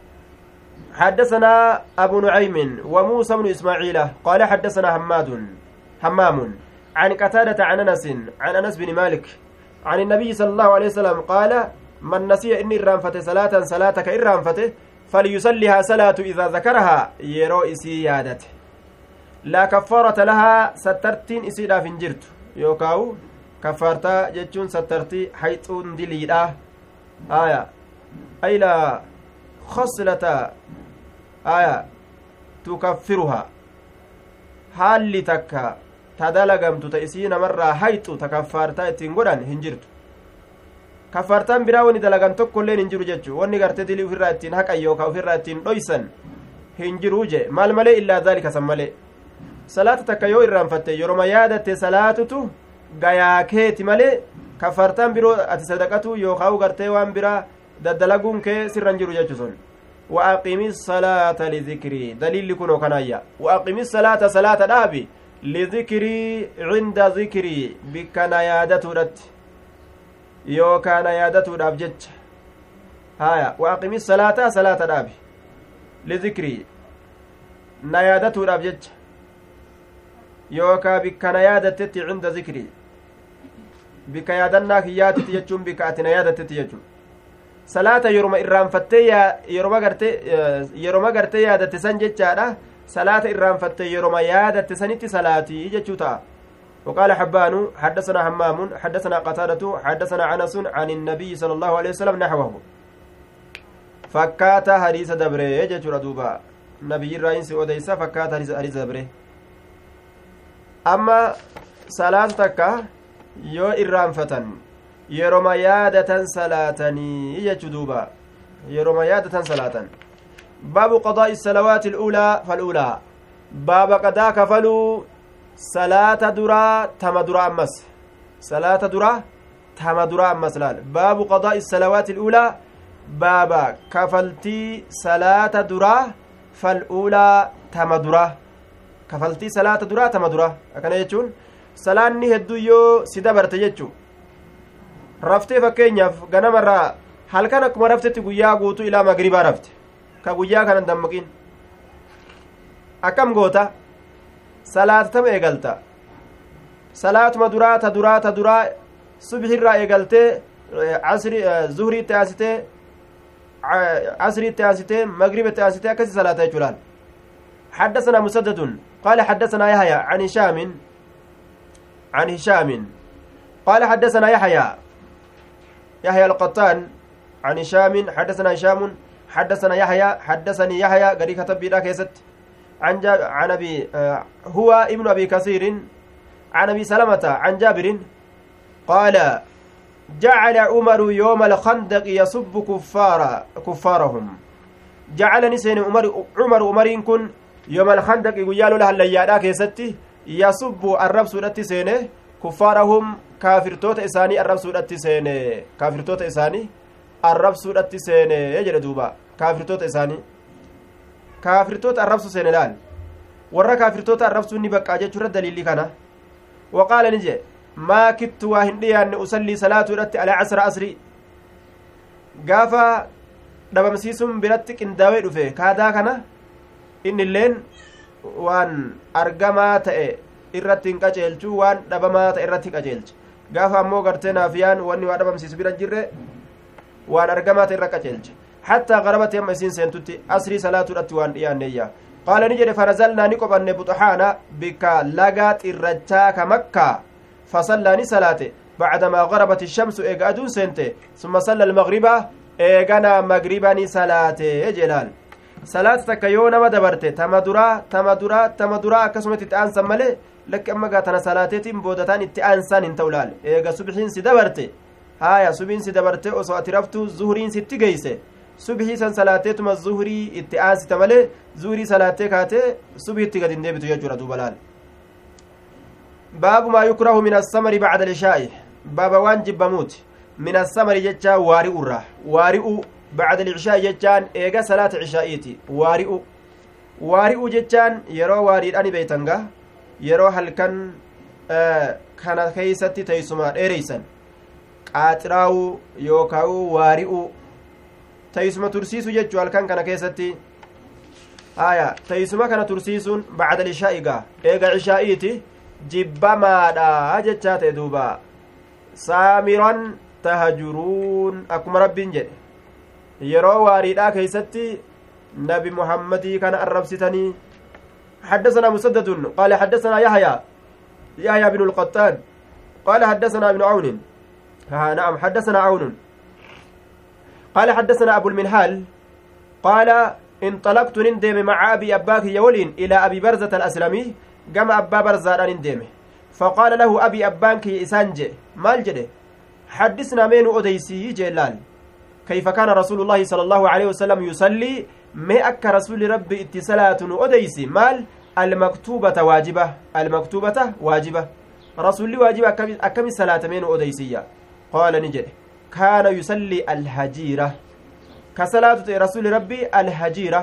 حدثنا أبو نعيم وموسى بن إسماعيل قال حدثنا همام عن قتادة عن أنس بن مالك عن النبي صلى الله عليه وسلم قال من نسي إني الرانفة صلاة كإرانفته فليصليها صلاة إذا ذكرها يرو إسي يادته لا كفارة لها سترتين إسيدا فنجرت يوكاو كفارتا جتشون سترتي حيثون دليلا آية أي لا خصلة آية تكفرها حالي تكا تدلقمت تأسين مرة حيث تكفارتا تنقران هنجرت كفارتان براوني دلقان tokko illee hin jiru jechu wanni gartee dilii ofirraa ittiin haqan yookaan ofirraa ittiin dhoysan hin jiru je maal malee illaa zaalika san malee salaata takka yoo irraanfatte yeroma yaadatte salaatutu gayaa keeti malee kafartaan biroo ati sadaqatu yookaan gartee waan biraa daddalaguun kee sirran jiru jechu sun waaqimi salaata lidhikrii daliilli kunoo kanaayya waaqimi salaata dhaabi lidhikrii cinda dhikrii bikka na yaadatuudhatti yookaan yaadatuudhaaf jecha haya waaqimi salaata dhaabi lidhikrii na yaadatuudhaaf jecha yookaan bikka na yaadattetti cinda dhikrii bika yaadannaa kiyyaatitti jechuun bika ati na yaadattetti jechuun salaata yeroma irraanfattee yeroma gartee yaadatte san jechaadha salaata irraanfattee yeroma yaadatte sanitti salaatii jechuu ta'a وقال حبان حدثنا همام حدثنا قتادة حدثنا عنس عن النبي صلى الله عليه وسلم نحوه فكات حديث دبره يجر دوبا نبي الرئيس وديسا فكات حديث دبره أما صلاتك يو إرانفتن يرما يادة صلاتني يجر دوبا يرما يادة صلاة باب قضاء الصلوات الأولى فالأولى باب قضاء كفلوا صلاة درا تم درا أمس صلاة درا تم درا أمس لال باب قضاء الصلوات الأولى بابا كفلتي صلاة درا فالأولى تم درا كفلتي صلاة درا تم درا أكن يجون صلاة نهدو يو سيدا برتججو رفتي فكينيا غنا مرة هل كان كما رفتي غيا غوتو إلى مغربا رفت كغيا كان دمكين أكم غوتا salaata tam eegalta salaatuma duraa subhirraa eegaltee zuhriitti aansitee casriitti aansitee magribitti aansitee akkasi salaata jechuudhaan حدثنا مسدد قال حدثنا يحيى عن هشام قال حدثنا يحيى القطان عن هشام حدثنا هشام حدثنا حدثني يحيى قري كتب بلا كيست عن أبي هو ابن أبي كثير عن أبي سلمة عن جابر قال جعل عمر يوم الخندق يسب كفارهم جعل نسين عمر كن يوم الخندق يقول لها الليادا كيستي يسب الرب سورة سينه كفارهم كافرتوت إساني الرب سورة سينه كافرتوت إساني الرب سورة سينه يجري دوبا kaafirtoota isaanii kaafirtoota arrabsu seen ilaal warra kaafirtoota arrabsuun ni baqqaa jechuurra daliilli kana waqaala ni jee maa kittu waa hin dhiyaanne usallii salaatuu irratti alaa casra asrii gaafa dhabamsiisuun biratti qindaawee dhufe kaadaa kana inni illeen waan argamaa ta'e irratti hin qaceelchu waan dhabamaa ta'e irratti qaceelcha gaafa ammoo gartee naafiyaan wanni waa dhabamsiisu bira jirre waan argamaa ta'e irra qaceelcha hattaa qarabatti amma isiin seentutti asrii salaatuudhatti waan dhiyaanneeyya qaala ni jedhe farazalnaa ni qobanne buxaxaana bikka lagaa xirrachaa ka makkaa fasallaa ni salaate bacdamaa garabat ishamsu eega aduun seente summa salla almagriba eeganaa magriba ni salaate jedhaan salaata takka yoo nama dabarte tama duraa akkasumatti itti aansan malee lakki amma gaatana salaateetiin boodataan itti aansan hin ta'u laal eega subhiin si dabarte haaya subhiin si dabarte osoo ati raftu zuhuriin sitti geeyse subhii san salaateetuma zuhurii itti aansita malee zuhurii salaattee kaatee subhiitti gad hin deebitu jechuudha duuba laal baabu maa yukrahu min assamari bacda lishaa'i baaba waan jibbamuuti min assamari jechaa waari'u bacda lishaa'i jechaan eega salaata cishaa'iiti waari'u jechaan yeroo waariidhani beeytanga yeroo halkan kana keeysatti teeysuma dheereysan qaaxiraa'u yookaa'u waari'u teeysuma tursiisu jechuu halkan kana keessatti haya teeysuma kana tursiisuun bacda lishaa'iga eega cishaa'iiti jibbamaadha jechaa ta'e duuba saamiran tahajuruun akkuma rabbiin jedhe yeroo waariidhaa keeysatti nabi muhammadii kana arrabsitanii حدثنا مسدد قال حدثنا يحيى بن القطان قال حدثنا ابن عون نعم حدثنا عون قال حدثنا أبو المنهال قال انطلقت نندم مع أبي أباك يولين إلى أبي برزة الأسلمي قام أبا برزة نندم فقال له أبي أبانك إسانج مالجده حدثنا من أديسي جلال كيف كان رسول الله صلى الله عليه وسلم يصلي ما أك رسول ربي اتصالات أديسي مال المكتوبة واجبة رسول واجبة أكم صلاة من أديسية قال نجد كان يصلي الهجيرة كصلاة رسول ربي الهجيرة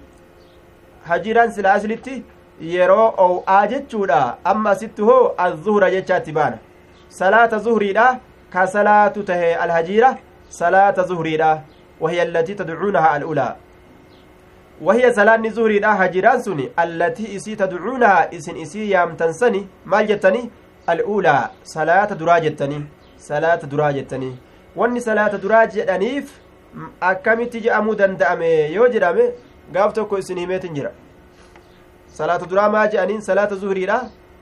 هجيران سلا أسلتي يرو أو آجتشودا أما سته الظهر جتشاتبان صلاة ظهري لا كصلاة تهي الهجيرة صلاة ظهري لا وهي التي تدعونها الأولى وهي صلاة ظهري لا هجيران سني التي إسي تدعونها إسن إسي يام تنسني ما جتني الأولى صلاة دراجتني واني صلاة دراجتنيف akkamitti jedhamuu danda'ame yoo jedhame gaaf tokko isin himeetin jira salaata duraa maa jedhaniin salaata zuhriidha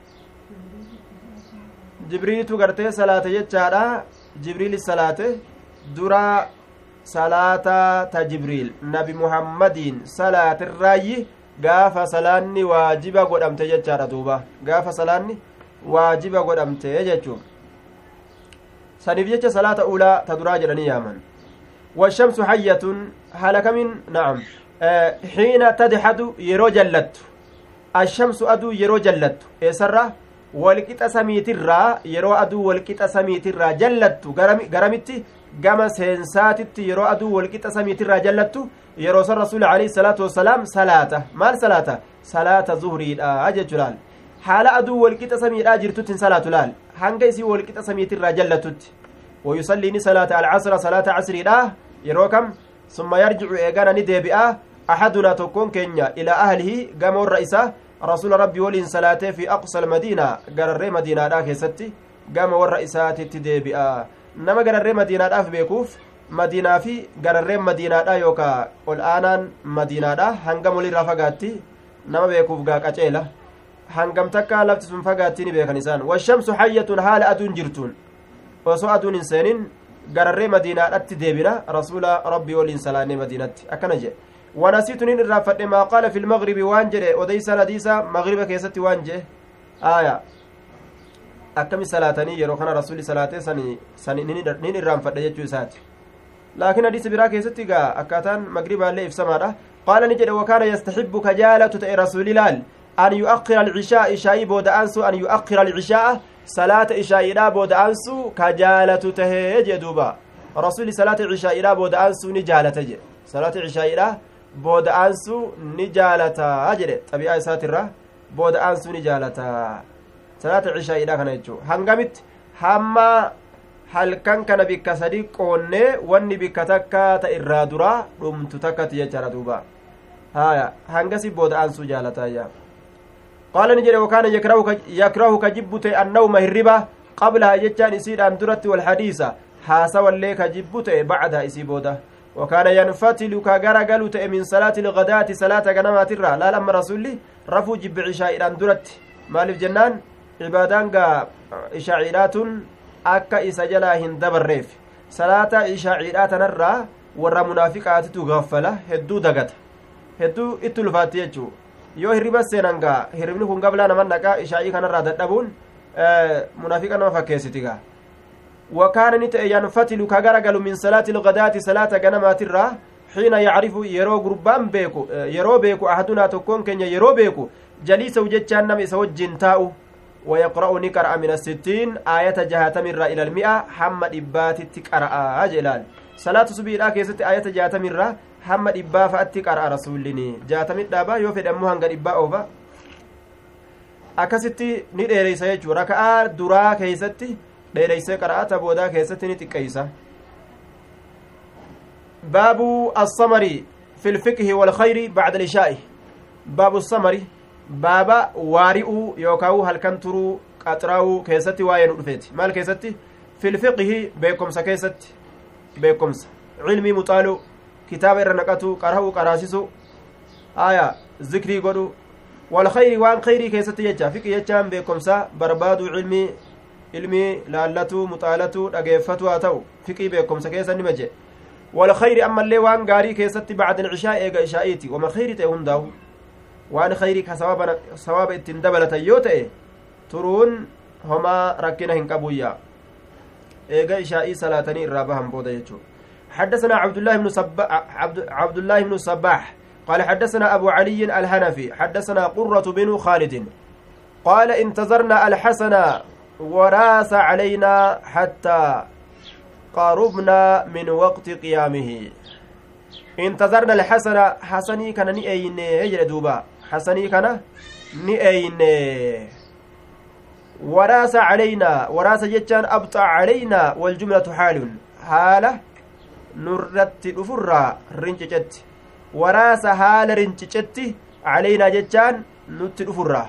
jibriilitu gartee salaata jechaadha jibriili salaate duraa salaata ta jibriil nabi muhammadiin salaatirraayi gaafa salaanni waajiba godhamte jechaadha duuba gaafa salaanni waajiba godhamte jechuun saniif jecha salaata ulaa ta duraa jedhanii yaaman والشمس حية هلك من نعم حين تدحد يرو جلت الشمس أدو يرو جلت إسرة والكت سميت الرا يرو أدو والكت سميت الرا جلت غرمت قام سينسات يرو أدو والكت سميت الرا جلت يرو الرسول عليه الصلاة والسلام صلاة ما صلاة ظهري أجل جلال حال أدو والكت سميت أجرتت صلاة لال هنجيسي والكت سميت الرا جلتت ويصلي صلاة العصر صلاة عصر يروكم ثم يرجع إيغانا ندبئة أحدنا تكون كينيا إلى أهله قام الرئيسة رسول ربي ولين صلاة في أقصى المدينة قرر مدينة راك ستي قام الرئيسات تدبئة نما قرر مدينة راف بيكوف مدينة في قرر مدينة را يوكا والآن مدينة را هنقم للرفقاتي نما بيكوف قاك أجيلة هنقم تكا لفتسم فقاتيني بيكنسان والشمس حية حال أدون جرتون osoo aduun hin seenin gararree madiinaadhatti deebina rasuula rabbii waliin salaannee madiinatti akkana jedhe wanasiitu nin irraanfadhe maa qaala fi lmagribi waan jedhe odeysaan hadiisa magriba keessatti waan jedhe aya akkami salaatanii yeroo kana rasuuli salaatee sani nin irraanfadhe jechuu isaati laakiin hadiisa biraa keessatti gaa akkaataan magribaallee ibsamaadha qaala ni jedhe wakaana yastaxibbu ka jaalatu ta'e rasuuli laal an yu'akhira alcishaa ishaa'ii booda'aansu an yu'akhira alcishaa'a salaata ishaa'iidhaa booda'aansu ka jaalatu tahee jee duuba rasuli salaata ishaa'iidhaa booda'aansu ni jaalata je صلاة عشاء بود أنسو نجالتا أجل طبيعة ساترة بود أنسو نجالتا صلاة عشاء كان يجو هنغمت هما halkan kana bikka sadi qoonne wanni bikka takka ta irraa dura dhumtu takkati jechara duuba haya hangasi booda aansuu jaalatayya qaala ni jedhe wakaana yakrahu ka jibbute annawma hirriba qablaha jechaan isiidhaan duratti walhadiisa haasawallee ka jibbute bacda isii booda wakaana yanfatilu ka garagalu ta'e min salaati ilgadaati salaata ganamaatirra laal amma rasulli rafuu jibbi cishaa'iidhaan duratti maaliif jennaan cibaadaan gaa ishaa'iidhaatun akka isa jalaa hin dabarreef salaata ishaa'iidhaa tanarraa warra munaafiqaatitu gaffala hedduu dagata hedduu itti ulfaatti jechuu yoo hirriba seenan gaa hirribni kun gablaa naman dhaqaa ishaa'ii kanarraa dadhabuun munaafiqa nama fakkeessiti gaa wakaana ni ta'e yanfatilu ka garagalu min salaati ilgadaati salaata ganamaatirraa xiina yacrifu yeroo gurbaan beeku yeroo beeku ahadunaa tokkoon keenya yeroo beeku jaliisahu jechaan nama isa wajjin taa'u ويقرأ نقرأ من 60 آية جهاتم الرا إلى 100 حمد إبات تقرأ جلال صلاة سبي لا كيست آية جهاتم الرا حمد إبا فأتقرأ رسولني جهاتم الدابا يوفد أمها نقر إبا أوفا أكستي نديريس يجو ركعة درا كيستي ديريس قرأت بودا كيستي نتكيسة باب الصمر في الفقه والخير بعد العشاء باب الصمر baaba waari'uu yookaan halkan turuu qaxraa'uu keessatti waa'ee nu dhufeeti maal keessatti filfiqihi beekumsa keessatti beekumsa cilmii muxaaluu kitaaba irra naqatu qara'uu qaraasisu aayaa zikrii godhu wal khayri waan khayrii keessatti jecha fiqi jechaan beekumsa barbaadu ilmii laallatuu muxaalatuu dhageeffatu haa ta'u fiqii beekumsa keessa nima jedhe wal khayri ammallee waan gaarii keessatti bacda alcishaa eega ishaa'iiti wama khayri ta'e hundaa'u waan khayrii ka sawaaba ittiin dabalatan yoo ta'e turuun homaa rakkina hin qabuyya eega ishaa'ii salaatanii irraa bahan booda jechuudha حدثنا عبد الله بن الصباح قال حدثنا أبو علي الهنفي حدثنا قرة بن خالد قال انتظرنا الحسن وراس علينا حتى قربنا من وقت قيامه انتظرنا الحسن حسني كان نئين يجري دوبا حسني كان نئين وراس علينا وراس جتان أبطأ علينا والجملة حالة نرت الأفرى رنججت وراس حال رنججت علينا جتان نرت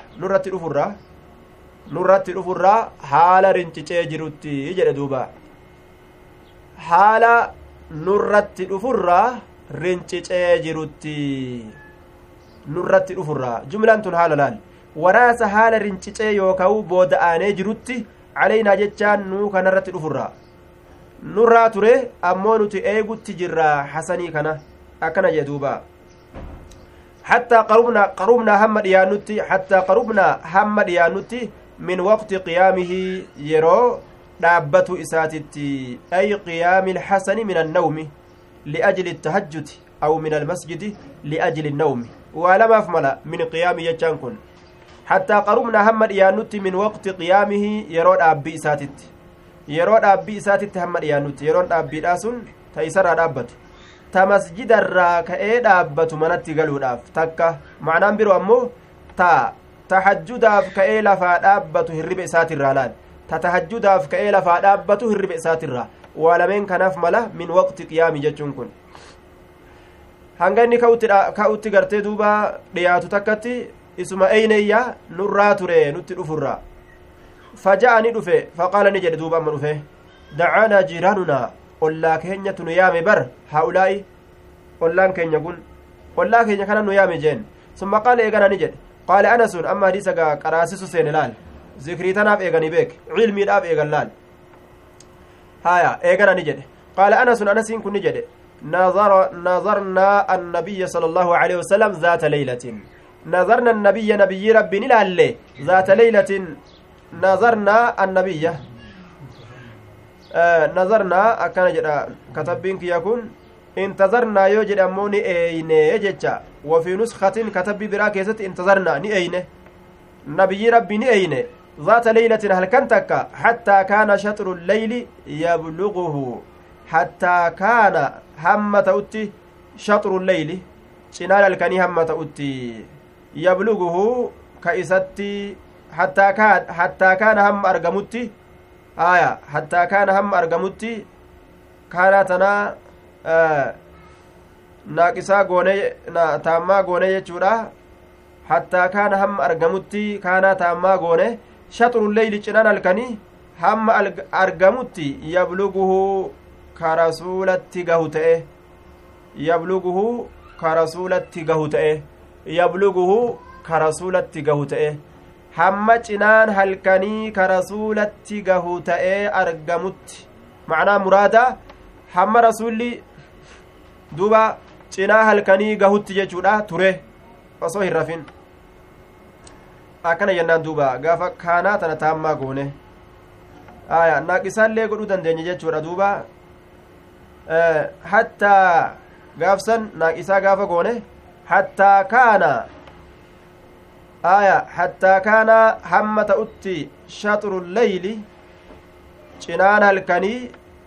الأفرى حال رنججت يجري دوبا حال نرت الأفرى رنججت nurratti dhufurraa jumlaan tun haala laal waraasa haala rincicee yookaan booda'aanee jirutti calaynaa jechaan nuu kanarratti dhufurraa nurraa ture ammoo nuti eegutti jirraa hasanii kana akkana jedhuuba hattaa qarubnaa hamma dhiyaanutti min waqti qiyaamihi yeroo dhaabbatu isaatitti ay qiyaami lxasani min annawmi liajli التهجد أو من المسجد لأجل النوم ولما فملا من قيام يجان كن حتى قرمنا هم يانوت من وقت قيامه يرون أبي ساتت هم يانوت يرون أبي راسون تيسر أبت تمسجد الراكئ أبت منت قالوا تكا معناه برو أمو تحجد أفكئ لفاد أبت هرب سات الرالان تتحجد أفكئ لفاد أبت هرب سات الرا ولمن كنف ملا من وقت قيام يجان كن hanga inni ka'utti gartee duuba dhiyaatu takkatti isuma eyneyya nurraa ture nutti dhufurraa faja'a ni dhufe faqaala ni jedhe duuba amma dhufe dacaanaa jiiraanunaa ollaa keenyatu nu yaame bar haa'ulaa'i ollaan keenya kun ollaa keenya kana nu yaame jeen summa qaala eegana ni jedhe qaala anasun amma hadiisa gaa qaraasisu seene laal zikrii tanaaf eeganii beek cilmiidhaaf eegan laal haya eegana ni jedhe qaala anasun anasiin kun ni jedhe نظرنا النبي صلى الله عليه وسلم ذات ليلة نظرنا النبي نبي ربي نلالي ذات ليلة نظرنا النبي نظرنا أكان جدا كتبينك يكون انتظرنا يوجد أموني أين يجتشا وفي نسخة كتب براكزة انتظرنا نئين نبي ربي نئين ذات ليلة هل كنتك حتى كان شطر الليل يبلغه حتى كان هم تؤتي shaxru leyli cinaan halkanii hamma ta'utti yabluguhu ka isatti hattaa kaana hamma argamutti hattaa kaana hamma argamutti kaanaa tanaa naaqisaa goone taammaa goone jechuudha hattaa kaana hamma argamutti kaanaa taammaa goone shaxru leyli cinaan halkanii hamma argamutti yabluguhu ka rasuulatti gahu ta'e yabluguhu ka rasuulatti gahu ta'e yabluguhu ka rasuulatti gahu ta'e hamma cinaan halkanii ka rasuulatti gahu ta'e argamutti macnaa muraadaa hamma rasuulli duba cinaa halkanii gahutti jechuudha ture osoo hin rafin akkana jennaan duuba gaafa kaanaa tana taammaa goone naaqisaallee godhuu dandeenya jechuudha duuba hattaa gaafsan naaqisaa gaafa goone hattaa kaana hattaa kaana hamma ta'utti shaxru leyli cinaan halkanii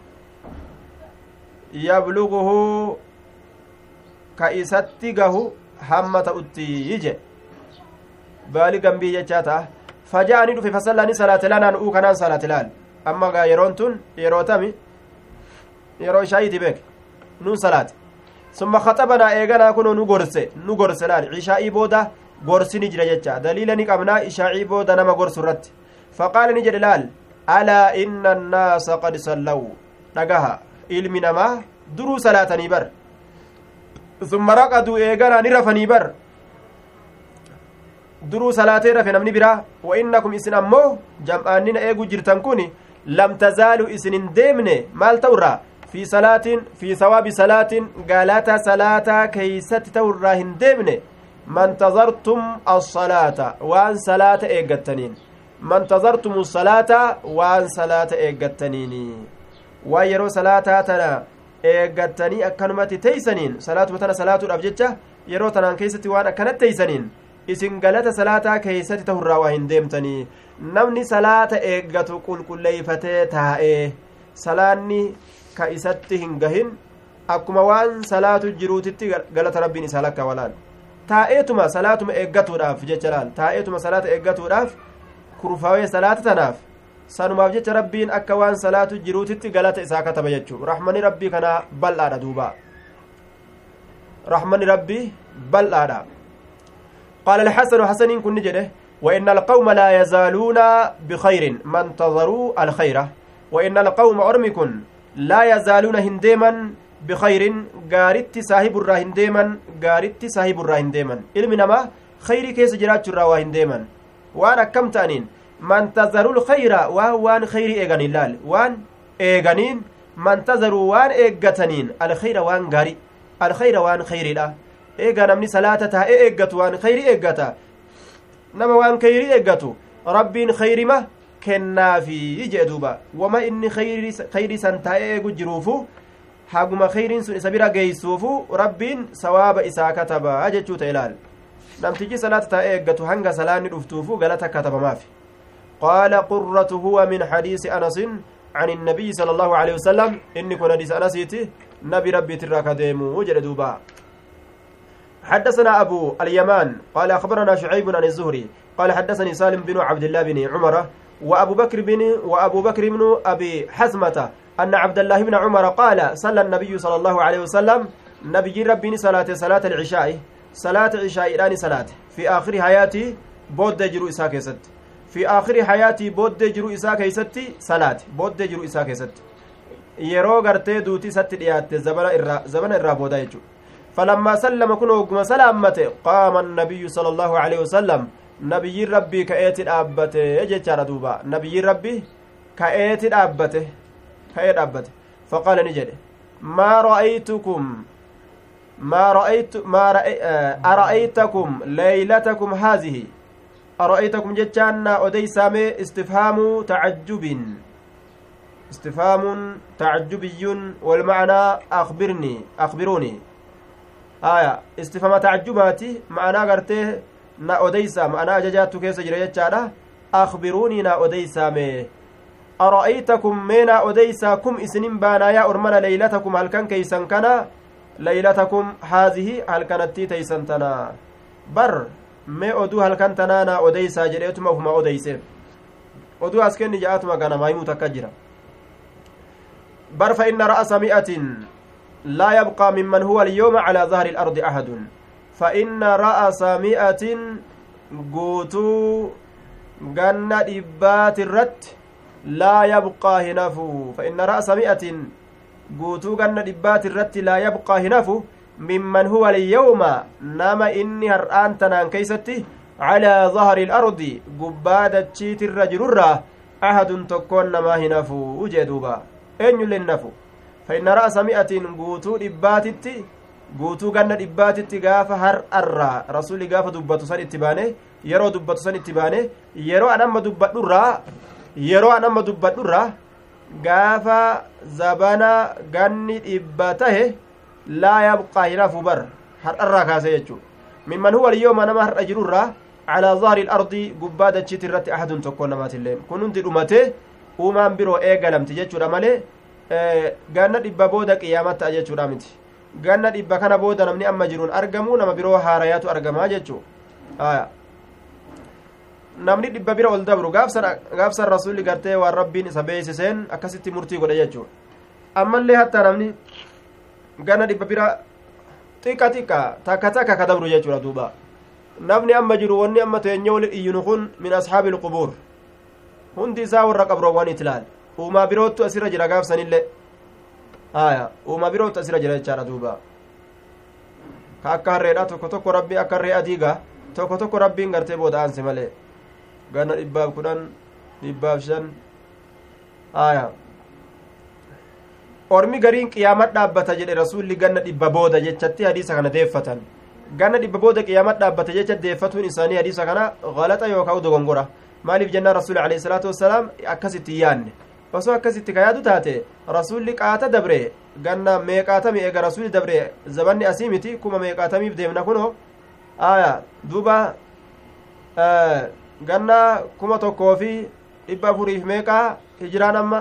yabluguhu ka isatti gahu hamma ta'utti ije baali gambii jechaa ta'a faja'anii dhufe fasallaani salaate lanaan uu kanaan salaate laal amma gaa yeroon tun yeroo tami yeroo ishaa'iiti beek nun salaate summa khaxabanaa eeganaa kunoo nu gorse laal ishaa'ii booda gorsini jira jecha daliila ni qabnaa ishaa'ii booda nama gorsu irratti faqaala ni jedhe laal alaa inna annaasa qad sallaw dhagaha ilmi namaa duruu salaatanii bar summa raqaduu eeganaa ni rafanii bar duruu salaatee rafe namni biraa wa innakum isin ammoo jam'aannina eeguu jirtan kun lam tazaaluu isin hin deemne maal ta'urraa fi salaatin fi sawaabi salaatin galata salaataa keeysatti ta'urraa hin deemne man tazartum as-salaata waan salaata eeggattaniin man tazartum as-salaata waan salaata eeggattaniin waan yeroo salaataa tana eeggattanii akkanumatti teeysaniin salaatuma tana salaatuudhaaf jecha yeroo tanaan keessatti waan akkanatti teeysaniin isin galata salaataa keeysatti ta'urraa waa hin deemtanii namni salaata eeggatu qulqulleeyfatee taa'ee salaanni ka isatti hin gahin akkuma waan salaatu jiruutitti galata rabbiin isaa lakkaa walaan taa'eetuma salaatuma eeggatuudhaaf jecha laal taa'eetuma salaata eeggatuudhaaf kurfaawee salaata tanaaf sanumaaf jecha rabbiin akka waan salaatu jiruutitti galata isaa kataba jechuu rahmani rabbii kanaa bal'aadha duuba rahmani rabbii bal'aadha قال الحسن حسن كن جده وإن القوم لا يزالون بخير ما انتظروا الخير وإن القوم أرمكن لا يزالون هنديما بخير غارت صاحب الرا هنديما غارت صاحب الرا هنديما علمنا ما خير كيس جرات الرا هنديما وانا كم تانين ما انتظروا الخير وان خير ايغانين لال وان ايغانين ما انتظروا وان ايغتنين الخير وان غاري الخير وان خير لا eegaa namni salaata taa'ee eeggatu waan khayri eeggata nama waan khayri eeggatu rabbiin khayrima kennaafi jee duuba wama inni khayri san taa'ee eegu jiruufu haguma khayriin sun isa bira geeysuufu rabbiin sawaaba isaa kataba jechuu ta'e ilaal namtichi salaata taa'ee eeggatu hanga salaanni dhuftuufu galata katabamaafi qaala qurratu huwa min hadiisi anasin عن النبي صلى الله عليه وسلم إني كن حديث أنسيتي نبي ربي تراك ديمو وجد دوبا حدثنا أبو اليمان قال أخبرنا شعيب عن الزهري قال حدثني سالم بن عبد الله بن عمر وأبو بكر بن أبي حزمة أن عبد الله بن عمر قال صلى النبي صلى الله عليه وسلم نبي ربي صلاة العشاء صلاة العشاء إلاني صلاة في آخر حياتي بود جرو إساك يسد في آخر حياتي بود جرو إساك يسد صلاة بود جرو إساك يسد يرو غرتي دوتي ست ديات زمن الرا بودا يجو فلما سلم كنو قم سلامته قام النبي صلى الله عليه وسلم نبي ربي كأيت الأبته يجي دوبا نبي ربي كأيت الأبته فقال نجد أرأيتكم ليلتكم هذه أرأيتكم جتانا أدي سامي استفهام تعجبي والمعنى أخبروني استفهام تعجباتي معنى غرتي نا أديسا معنى أجاجاتو كيس جريتشانا أخبروني نا أديسا مي أرأيتكم مينا أديسا كم إسنين بانا يا أرمنا ليلتكم هل كان كيسان كان laylatakum haazihi halkanattii teeysan tanaa bar mee oduu halkan tanaanaa odeysaa jedheetuma ufuma odeyseef oduu as kenni ja'atuma ganama himuu takka jira bar fa inna ra'asa mi'atin laa yabqaa mimman huwa alyawma calaa zahri ilardi ahadun fa inna ra'asa mi'atin guutuu ganna dhibbaatirratti laa yabqaa hinafu fa inna ra'asa mi'atin guutuu ganna dhibbaatirratti laa yabqaa hinafu mimman huwa alyawma nama inni har'aan tanaan keeysatti calaa zahri ilardi gubbaa dachiitirra jirurraa ahadun tokkoon namaa hinafu ujee duuba eenyullee hinafu fa inna ra'asa mi'atin guutuu dhibbaatitti guutuu ganna dhibbaatitti gaafa har'arraa rasuli gaafa dubbatu san itti baane yeroo dubbatu san itti baane yeroo an amma dubbadhurraa gaafa zabana ganni dhibba tahe laa yabqaa hinafu bar har'arraa kaase jechuu mimman huwa alyooma nama har'a jirurraa calaa zahri ilardi gubbaa dachiiti irratti ahadun tokko namaatilleen kun hundi dhumate uumaan biroo eegalamti jechuudha malee ganna dhibba booda qiyaamat ta'a jechuudha miti ganna dhibba kana booda namni amma jiruun argamu nama biroo haarayaatu argamaa jechuu namni dhibba bira ol dabru gaafsan rasulli gartee waan rabbiin isa beeysiseen akkasitti murtii godhe jechuu ammallee hattaa namni ganna dhibba bira xiqqa takka ka dabru jechuudha duuba namni amma jiru wanni amma teenye wali iyyinu kun min ashaabi ilqubuur hundi isaa warra qabroowwan itlaal uumaa biroottu asirra jira gaafsanillee uumaa biroottu asirra jira jechaadha duuba ka akka harreedha tokko rabbii akka harree adiiga tokko rabbiin gartee booda aanse malee ganna 110 105 ormi gariin qiyaamat dhaabbata jedhe rasulli ganna 100 booda jechatti hadiisa kana deeffatan ganna 100 booda qiyaamat dhaabbata jecha deeffatuun isaanii hadiisa kana galaxa yookaan dogongora maaliif jennaan rasuuli alayhi salaatu wassalaam akkasitti yaanne osoo akkasitti ka yaadu taate rasulli qaata dabre ganna meeqaatami eega rasuli dabre zabanni asii miti kuma meeqaatamiif deemna kunoo duuba ganna 1,400 meeqaa hijiraan amma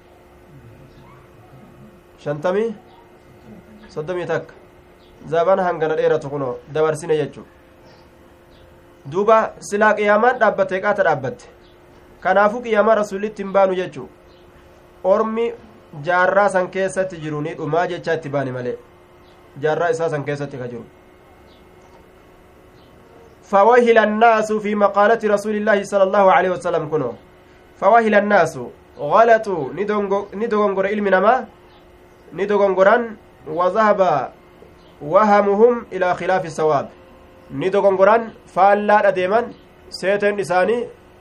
30 takka zabana hangana dheeratu kuno dabarsine jechu duuba silaa qiyaamaan dhaabbatte qaata dhaabbatte kanaafuu qiyaamaa rasulitti hin baanu jechu ormi jaarraa san keessatti jiru ni dhumaa jechaa itti baane malee jaarraa isaa san keessatti ka jiru فوهل الناس في مقالة رسول الله صلى الله عليه وسلم كنو فوهل الناس غلطوا ندغنغر علم نما ندغنغران وذهب وهمهم إلى خلاف الصواب ندغنغران فالا ديمن سيتن إساني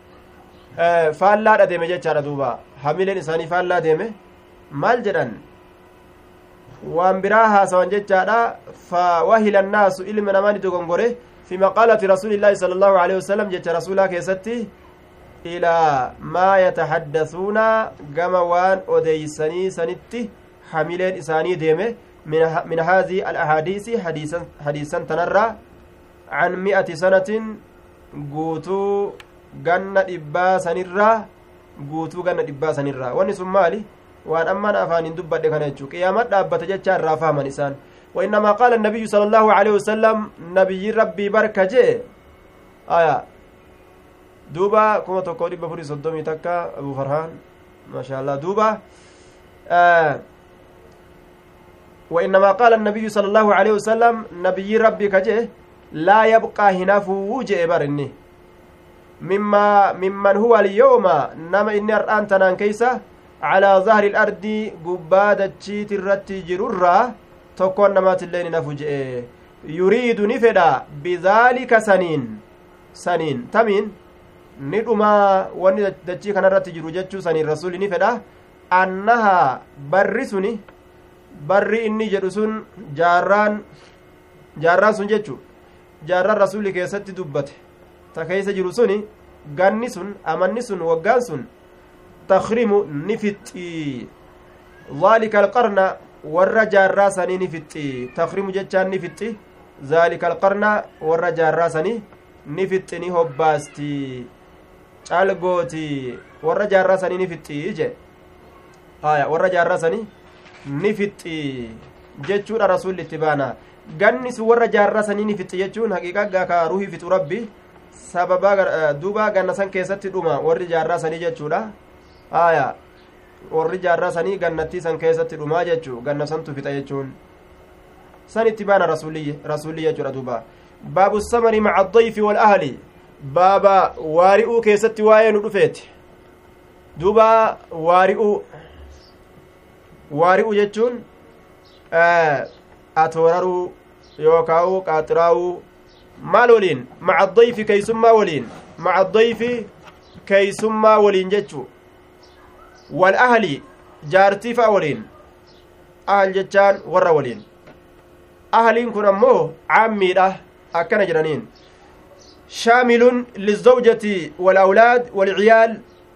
فالا ديمه جچارا دوبا حملن إساني فالا ديمه مال جدن وان براها سوان جچارا فوهل الناس علم نما ندغنغره في مقالة رسول الله صلى الله عليه وسلم جت رسولا كيستي إلى ما يتحدثون جموان أديسني سنتي حملين إساني ديمه من هذه الأحاديث حديثا تنرى عن 100 سنة قوتو جنة إبا سنرى قوتو جنة إبا سنرى ونسمالي وأن أمان أفان دبا دكانيتشو قيامات دابة جتشار رافا من إسان وإنما قال النبي صلى الله عليه وسلم نبي ربي بركة دوبا كما تقولي بفري صدومي تكا أبو فرحان ما شاء الله دوبا وإنما قال النبي صلى الله عليه وسلم نبي ربي كجه لا يبقى هنا فوجه برني ممن هو اليوم نما إن الآن تنان كيسة على ظهر الأرض قبادة شيت الرتي جرورا tokkoon namaatillee ni nafu je'e yuriidu ni fedha bidhaalika saniin tamiin ni dhumaa wanni dachii kanarratti jiru jechuu saniin rasuli ni fedha annahaa barri suni barri inni jedhu sun jaarraan sun jechu jaarraan rasuli keessatti dubbate ta keessa jiru suni ganni sun amanni sun waggaan sun takhrimu ni fixxi dhaalika alqarna warra jaarraa sanii ni fixxi takrimu jechaan ni fixxi zaalika alqarna warra jaarraa sanii ni fixxi ni hobbaasti caalgooti warra jaarraa sanii ni fixxi je warra jaarraa sanii ni fixxi jechuudha rasuulli itti baana ganni sun warra jaarraa saniin fixi jechuun haqiiqa gaa ruuhii fixu rabbi sababa duuba ganna san keessatti dhuma warri jaarraa sanii jechuudha aya warri jaarraa sanii gannattii san keessatti dhumaa jechuu ganna santu fixa jechuun san itti baana rasuulli jechuudha duuba baabu samari maca addayfi wal ahli baaba waari'uu keessatti waa'ee nu dhufeeti duuba waari'uu jechuun atooraruu yookaan qaaxiraa'uu maal waliin maca addayfi keeysummaa waliin jechuu wal ahli jaartii fa'a waliin ahal jechaan warra waliin ahliin kun ammoo caammiidha akkana jedhaniin shaamilun lizawjati wal awlaad wal ciyaal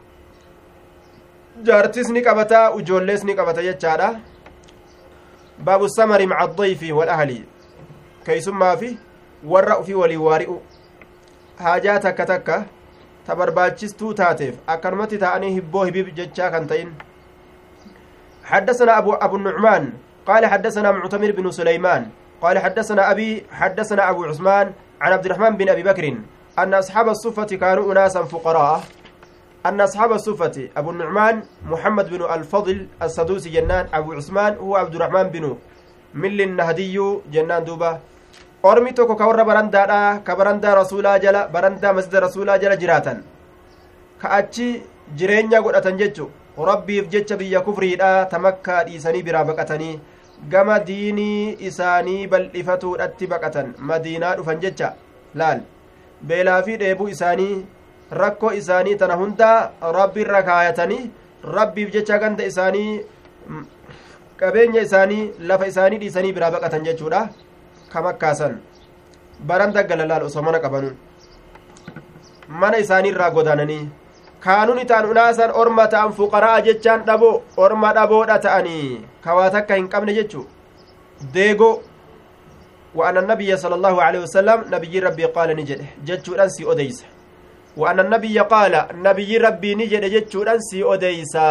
jaartis ni qabataa ijoollees ni qabata jechaadha baabu samari maca addayfi wal ahli keeysummaa fi warra ufii walii waari'u haajaa takka takka ta barbaachistuu taateef akkanumatti ta'anii hibboo hibiib jechaa kan ta'in حدثنا أبو النعمان قال حدثنا معتمر بن سليمان قال حدثنا أبو عثمان عن عبد الرحمن بن أبي بكر أن أصحاب الصفة كانوا أناسا فقراء أن أصحاب الصفة أبو النعمان محمد بن الفضل السدوسي جنان أبو عثمان هو عبد الرحمن بن مل النهدي جنان دوبة ormi tokko ka warra barandaadha ka barandaa rasuulaa jala barandaa masjida rasuulaa jala jiraatan ka achi jireenya godhatan jechu rabbiif jecha biyya kufriidha tamakkaa dhiisanii biraa baqatanii gama diinii isaanii bal'ifatuudhatti baqatan madiinaa dhufan jecha laal beelaa fi dheebuu isaanii rakkoo isaanii tana hundaa rabbiirra kaayatanii rabbiif jecha ganda isaanii qabeenya isaanii lafa isaanii dhiisanii biraa baqatan jechuudha kamakkaasan baranda galalaal osoo mana qabanuun mana isaaniirraa godaananii kaanuun itaan unaasan orma ta'an fuqaraa jechaan dhaboo orma dhaboodha ta'anii kawaa takka hin qabne jechuu deegoo وأن النبي صلى الله عليه وسلم نبي ربي قال نجد جتشو أنسي أديس وأن النبي قال نبي ربي نجد جتشو أنسي أديسا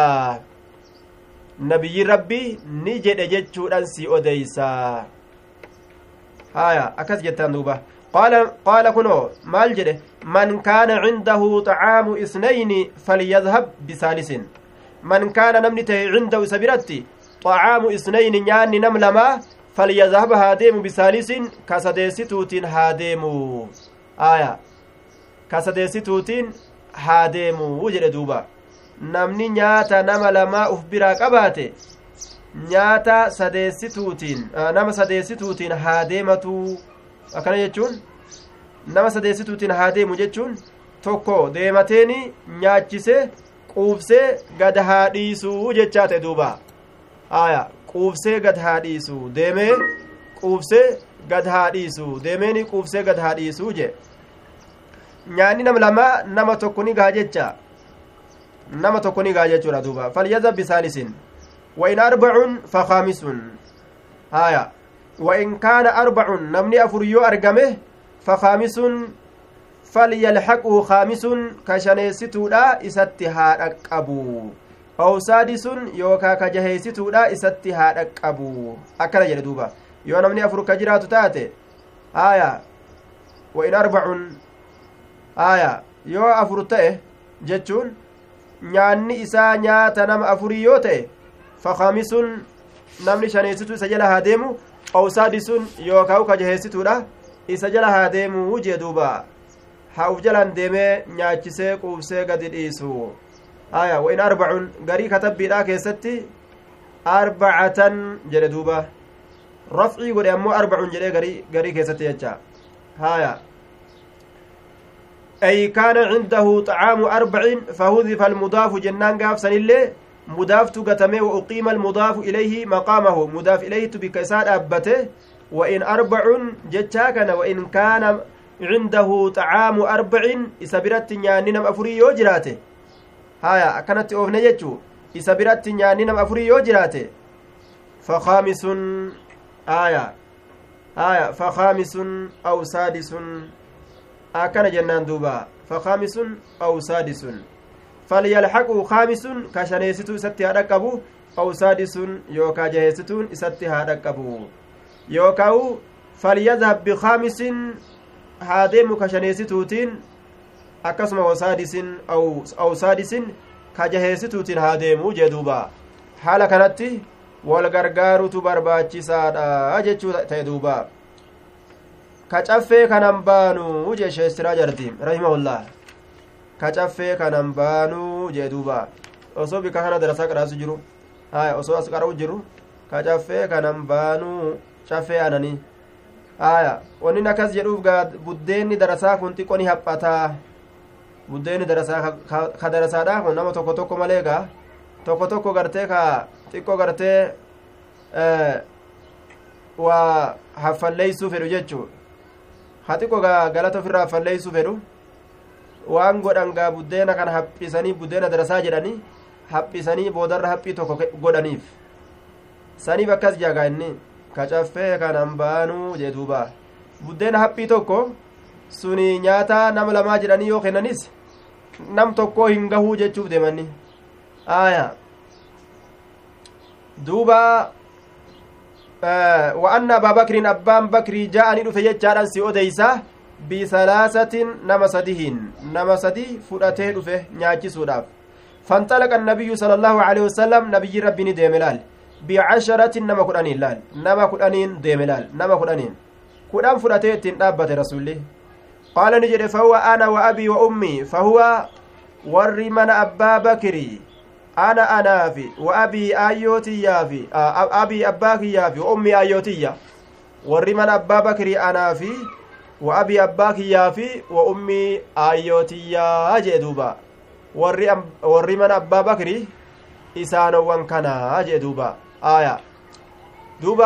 نبي ربي نجد جتشو أنسي أديسا هايا أكس جتان دوبا قال كنو مال جده من كان عنده طعام اثنين فليذهب بثالث من كان نمنته عنده سبيرتي طعام اثنين نيان نملما فليذهب هاديم بثالث كسديستوتين هاديم كسديستوتين هاديم وجد دوبا namni nyaata nama lamaa uf biraa qabaate nyaata nama sadeessituutiin haa deematu akkana jechuun nama sadeessituutiin haa deemu jechuun tokko deemateeni nyaachise quufsee gad haa dhiisuu jechaa ta'e duuba quufsee gad haa dhiisuu deemee quufsee gad haa dhiisuu deemeeni quufsee gad haa dhiisuu je nyaanni nama lamaa nama tokko ni gaha jecha nama tokko ni gaha jechuudha duuba falyazab bisaalisin وإن أربع فخامس وإن كان أربع نمني أفريو أرقمه فخامس فليلحقه خامس كشنيستو لا إستها أكبو أو سادس يوكا كجهيستو لا إستها أكبو أكلا جلدوبا يو نمني أفرو كجرات تاتي وإن أربع يو أفرو تأه جتشون nyaanni isaa nyaata nama afurii yoo ta'e fakhaamisun namni shaneessitu isa jala haa deemu awsaadisuun yookaan ka jaheessituudha isa jala haa deemu jee duuba haa uf jalaan deemee nyaachisee quubsee gadi dhiisu wa'in arbacun garii katabbiidhaa keessatti arbacatan jedhe duuba rafcii godhe ammoo arbacun jedhee garii keessatti jecha أي كان عنده طعام 4 فهذف المضاف جنان قاف سنلي مضاف تقتمه وأقيم المضاف إليه مقامه مضاف إليه بكساد أبته وإن 4 جتشاكنا وإن كان عنده طعام 4 إسابرت نيانينم أفري يوجراته كانت أوفن جتشو إسابرت نيانينم أفري يوجراته فخامس فخامس أو سادس أكن جنان دوبا فخامس أو سادس فليلحقوا خامس كشنيستو ستي أركبوا aw saadisun yookaa jaheessituun isatti haa dhaqqabu yookaa falyadhab bikhaamisin haa deemu ka shaneessituutiin akkasuma wasaadisin aw saadisin ka jaheessituutiin haa deemu jee duuba haala kanatti wal gargaarutu barbaachisaadha jechuu ta'e duuba ka caffee kanan baanuu jee sheessiraa jardiim rahimahullah ka caffee kanan baanuu jee duuba osoo bika kana darasaa qaraasu jiru haya osoo as qara'u jiru ka caffee kanan baanuu caffee ananii haya wannin akkas jedhuuf gaa buddeenni darasaa kun xiqqoo ni haphataa buddeenni darasaa ka darasaadha kun nama tokko tokko malee gaa tokko tokko gartee ka xiqqoo gartee waa haffalleeysuu fedhu jechuu ha xiqqoo gaa galata ofirraa haffalleeysuu fedhu waan godhan gaa buddeena kana haphisanii buddeena darasaa jedhanii haphisanii boodarra haphii tokko godhaniif saniif akkas jaagaa inni ka caffee kanan baanuu jee duuba buddeena haphii tokko suni nyaata nama lamaa jedhanii yoo kennanis nam tokkoo hin gahuu jechuuf deemanni aya duuba wa anna abaa bakriin abbaan bakrii ja'anii dhufe jechaadhan si odeysa bisalaasatin nama sadihin nama sadi fudhatee dhufe nyaachisuudhaaf fanxalaqa annabiyyu sala allahu aleyhi wasalam nabiyyi rabbi ni deeme laal bicasharatin nama kudhaniin laal nama kudhaniin deeme laal nama kudhan fudhatee ittiin dhaabbate rasulli qaala ni jedhe fahuwa ana wa abii wa ummii fahuwa warri mana abbaa bakrii ana anaafi wa abii ayyootiyyaafi abii abbaa kiyyaafi wa ummii ayyootiyya warri mana abbaa bakrii anaafi wa abii abbaa kiyyaafi wa ummii ayyootiyyaa jee duuba warri mana abbaa bakrii isaanowwan kanaa jee duuba aya duuba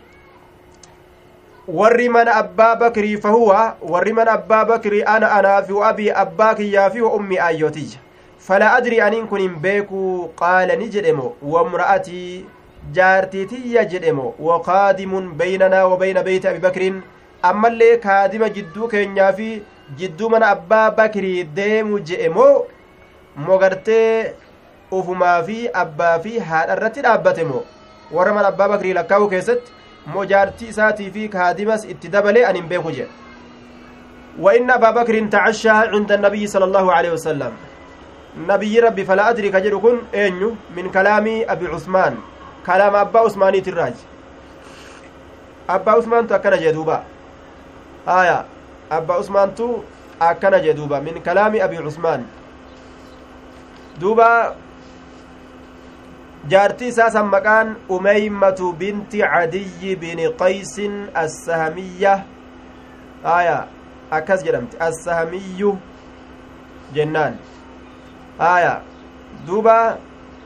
warri mana abbaa bakrii fahuwa warri mana abbaa bakrii ana anaafi wa abii abbaa kiyyaafi wa ummii ayyootiyya fala adri aniin kun hin beekuu qaala ni jedhemo wamra'atii jaartiitiyya jedhemo waqaadimun beynanaa wa beyna beyti abi bakriin ammallee kaadima jidduu keenyaa fi jidduu mana abbaa bakrii deemu je'emo mogartee ufumaa fi abbaa fi haadha irratti dhaabbate moo warra mana abbaa bakrii lakkaa'uu keessatti moo jaartii isaatii fi kaadimas itti dabalee ani hin beeku jedhe وإن أبا بكر تعشى عند النبي صلى الله عليه وسلم نبي ربي فلا أدري كجر كن أنيو من كلام أبي عثمان كلام أبا عثماني تراج أبا عثمان تو أكنا جدوبا آية أبا عثمان تو أكنا جدوبا من كلام أبي عثمان دوبا جارتي ساسا مكان أميمة بنت عدي بن قيس السهمية آية أكاس جرمت السهمي جنان آية دوبا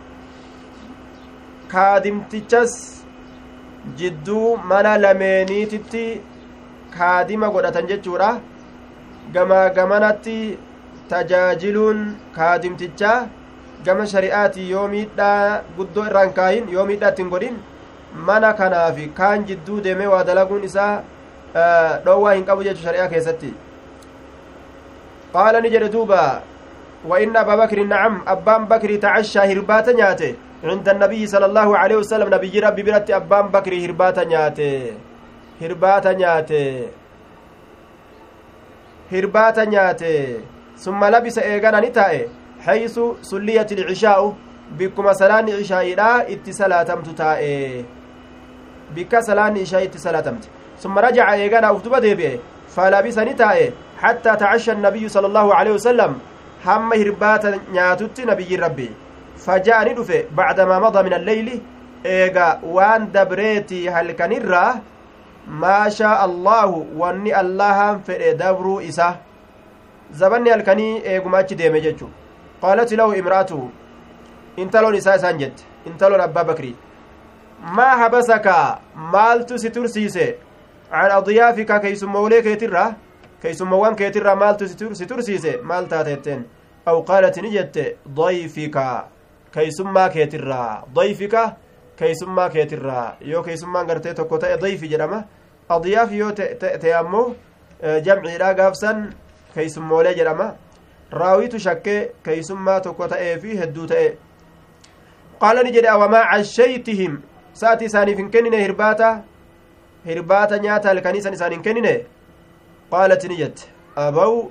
kaadimtichas jidduu mana lameeniititti kaadima godhatan jechuudha gamaa gamanatti tajaajiluun kaadimtichaa gama shari'aatii yoo miidhaa guddoo irraan kaahin yoo miidhaa ittiin godhin mana kanaafi kaan jidduu deemee waa dalaguun isaa dhoowwaa hin qabu jechuu shari'aa keessatti qaala ni jedhe duuba وإن أبا بكر نعم أبان بكر تعشى هرباتا نياته عند النبي صلى الله عليه وسلم نبي ربي برت أبان بكر هرباتا نياته هرباتا نياته ثم لبس إيغانا نتائه حيث صليت العشاء بكما سلان عشاء لا اتصالاتم تتائه بك سلان عشاء اتصالاتمت ثم رجع إيغانا أفتب ديبه فلبس نتائه حتى تعشى النبي صلى الله عليه وسلم hamma hirbaata nyaatutti nabiyyi rabbi faja'ani dhufe bacdamaa mada min alleyli eega waan dabreeti halkanirraa maa shaa allaahu wanni allahan fedhe dabruu isa zabanni halkanii eeguma achi deeme jechu qaalati lahu imra'atuhu intaloon isaa isaan jette intaloon abbaa bakrii maa habasaka maaltu si tursiise an adiyaafika keeysummoowlee keetirraa keeysummoowwan keetirraa maaltu si tursiise maal taateetteen aw qaalati ni jette dayfika keeysummaa keetirraa dayfika keeysummaa keetirraa yoo keeysummaan gartee tokko ta'e dayfi jedhama adiyaaf yoo ta'e ammoo jamciidha gaafsan keeysummoolee jedhama raawitu shakkee keeysummaa tokko ta'ee fi hedduu ta'e قال نجد وما عشيتهم ساتي ساني فين كنين هرباتا نياتا الكنيسة ساني كنين قالت نجد أبو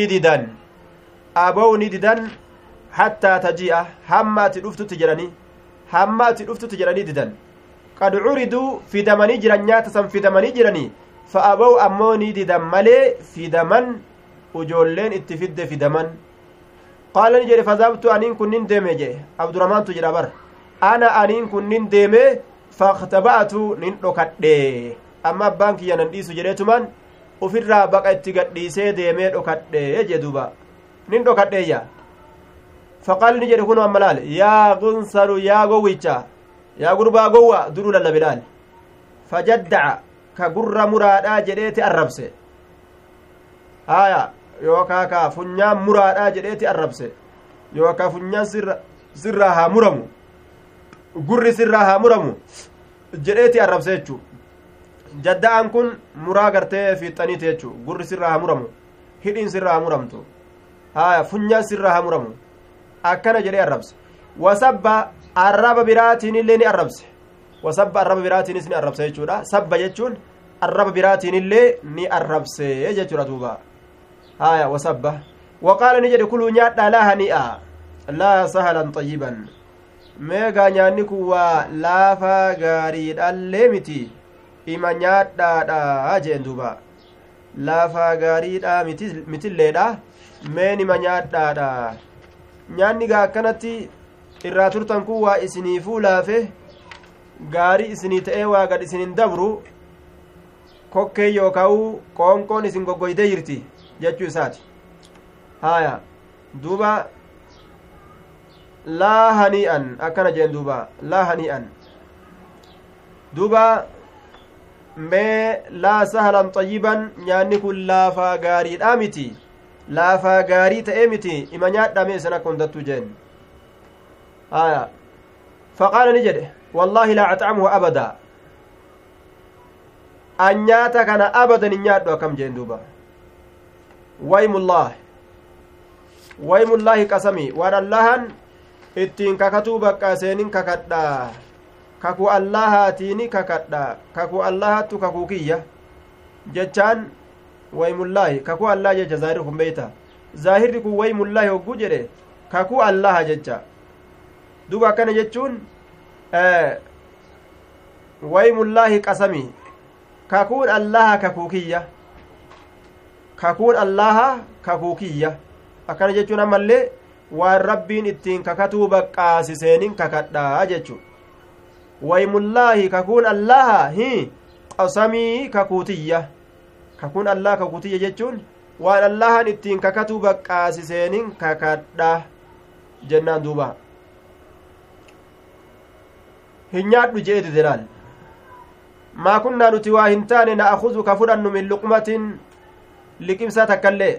نددان حتى تجيء همات الأفتو تجراني ددان قد عردوا في دمني جرانيات في دمني جراني فأبوا أموني ددان ملي في دمن وجولين اتفد في دمن قال نجري فذهبت أنين كنين ديمي جي عبد الرحمن تجرى بر أنا أنين كنين ديمي فاختبأت نين ركدي أما بانك يننديس جريتمان وفرا بقى اتقديسي ديمي ركدي جدوبا نين ركدي يا فقال نجري كنو أملال يا غنصر يا غويتشا يا غربا غوا درول اللبلال فجدع كغر مرادا جديتي الربسي yookaa ka funyaan muraadhaa jedheeti arrabse yookaa funyaan sirraa haa muramu gurri sirraa haa muramu jedheeti arrabse jechuu jadda'an kun muraa gartee fiixaniiti jechuu gurri sirraa haa muramu hidhiin sirraa haa muramtu funyaan sirraa haa muramu akkana jedhee arrabse wasabba arraba biraatiin illee ni arrabse wasabba arraba biraatiinis ni arrabse jechuudha sabba jechuun arraba biraatiin illee ni arrabse jechuudha duuba وسبه وقال نجد كل نيات لا هنيئا لا سهلا طيبا ميغا نيانيكو لا فغاريد الليمتي إما نيات دا أجين دوبا لا فغاريد متي ليدا ميني ما نيات دا نيانيغا كانتي irraa turtan kun waa isiniifuu laafe gaarii isinii ta'ee waa gad isinin dabru kokkee yookaan qoonqoon isin goggoydee jirti jechuu isaati duuba laa hanii'an akkana jeen laa hanii'an duuba mee laa sahlan xayyiban nyaanni kun laafaa gaariidhaa miti laafaa gaarii ta'ee miti ima nyaadhame isan akka hundattuu jeen faqaala ni jedhe wallaahi laa axcamuhu abadaa an nyaata kana abadan hin nyaadhu akkam jeen duuba waymullaahi qasami waan allahan ittiin kakatuu bakka seenin kakadha kakuu allahaatiini kakadha kakuu allahattu kakuu kiyya jechaan waymullaahi kakuu allah jecha zaahirri kun beeyta zaahirri kun waymullaahi hogguu jedhe kakuu allaha jecha duba akkana jechuun waymullaahi qasami kakuun allaha kakuu kiyya kakuun allaha kakuu kiyya akkana jechuun ammallee waan rabbiin ittiin kakatuu baqqaasiseenin kakadhaa jechuun waymullaahi kakuun allaha qasamii kakuutiyya kakuun allaha kakuutiyya jechuun waan allahan ittiin kakatuu baqqaasiseenin kakadhaa jennaan duuba hin nyaadhu jee didilaal maa kunnaa nuti waa hin taane na'akuzu ka fudhannu min luqmatin liqimsaa takkallee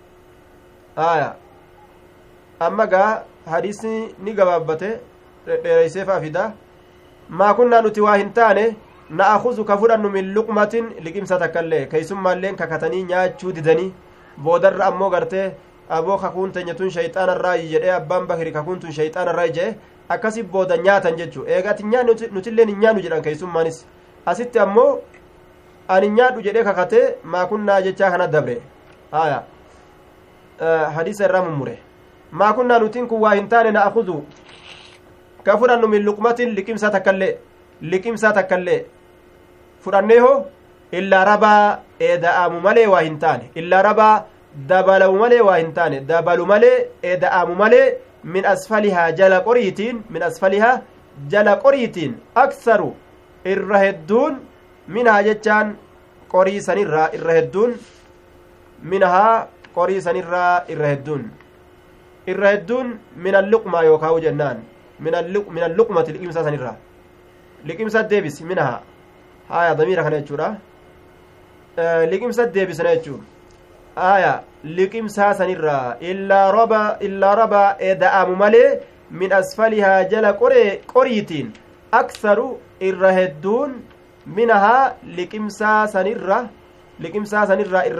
amma gaa hadiisni ni gabaabbate dheereyseefaa fida maa kunnaa nuti waa hin taane na'akuzu ka fudhannu min luqmatin liqimsa takkallee keeysummaalleen kakatanii nyaachuu didanii boodarra ammoo gartee aboo kakuun tenyatun shayxaanarraayi jedhee abbaan bakri kakuun tun shayxaanarraayi jedhe akkasi booda nyaatan jechuu eegati nyaanni nutilleen hin nyaannu jedhan keeysummaanis asitti ammoo ani nyaadhu jedhee kakatee maa kunnaa jechaa kana dabre hadiisa irraa mummure maa kunnaa nutiin kun waa hin taane na'akuzu ka fudhannu min luqmatin liqimsaa takkallee fudhannee hoo illaa rabaa eeda'aamu malee waa hin taane illaa rabaa dabalamu malee waa hin taane dabalu malee eeda'aamu malee min asfalihaa jala qoriitiin aksaru irra hedduun minhaa jechaan qorii sanirraa irra hedduun minhaa qorii sanirraa irra hedduun min alluqmaa yookaa'u jennaan min alluqmati liqimsaa sanirraa liqimsa deebisi minhaa haya damiira kana jechuudha liqimsa deebisana jechuun haya liqimsaa sanirraa illaa rabaa eda'amu malee min asfalihaa jala qoriitiin aksaru irra hedduun minahaa liqimsaa sanirraa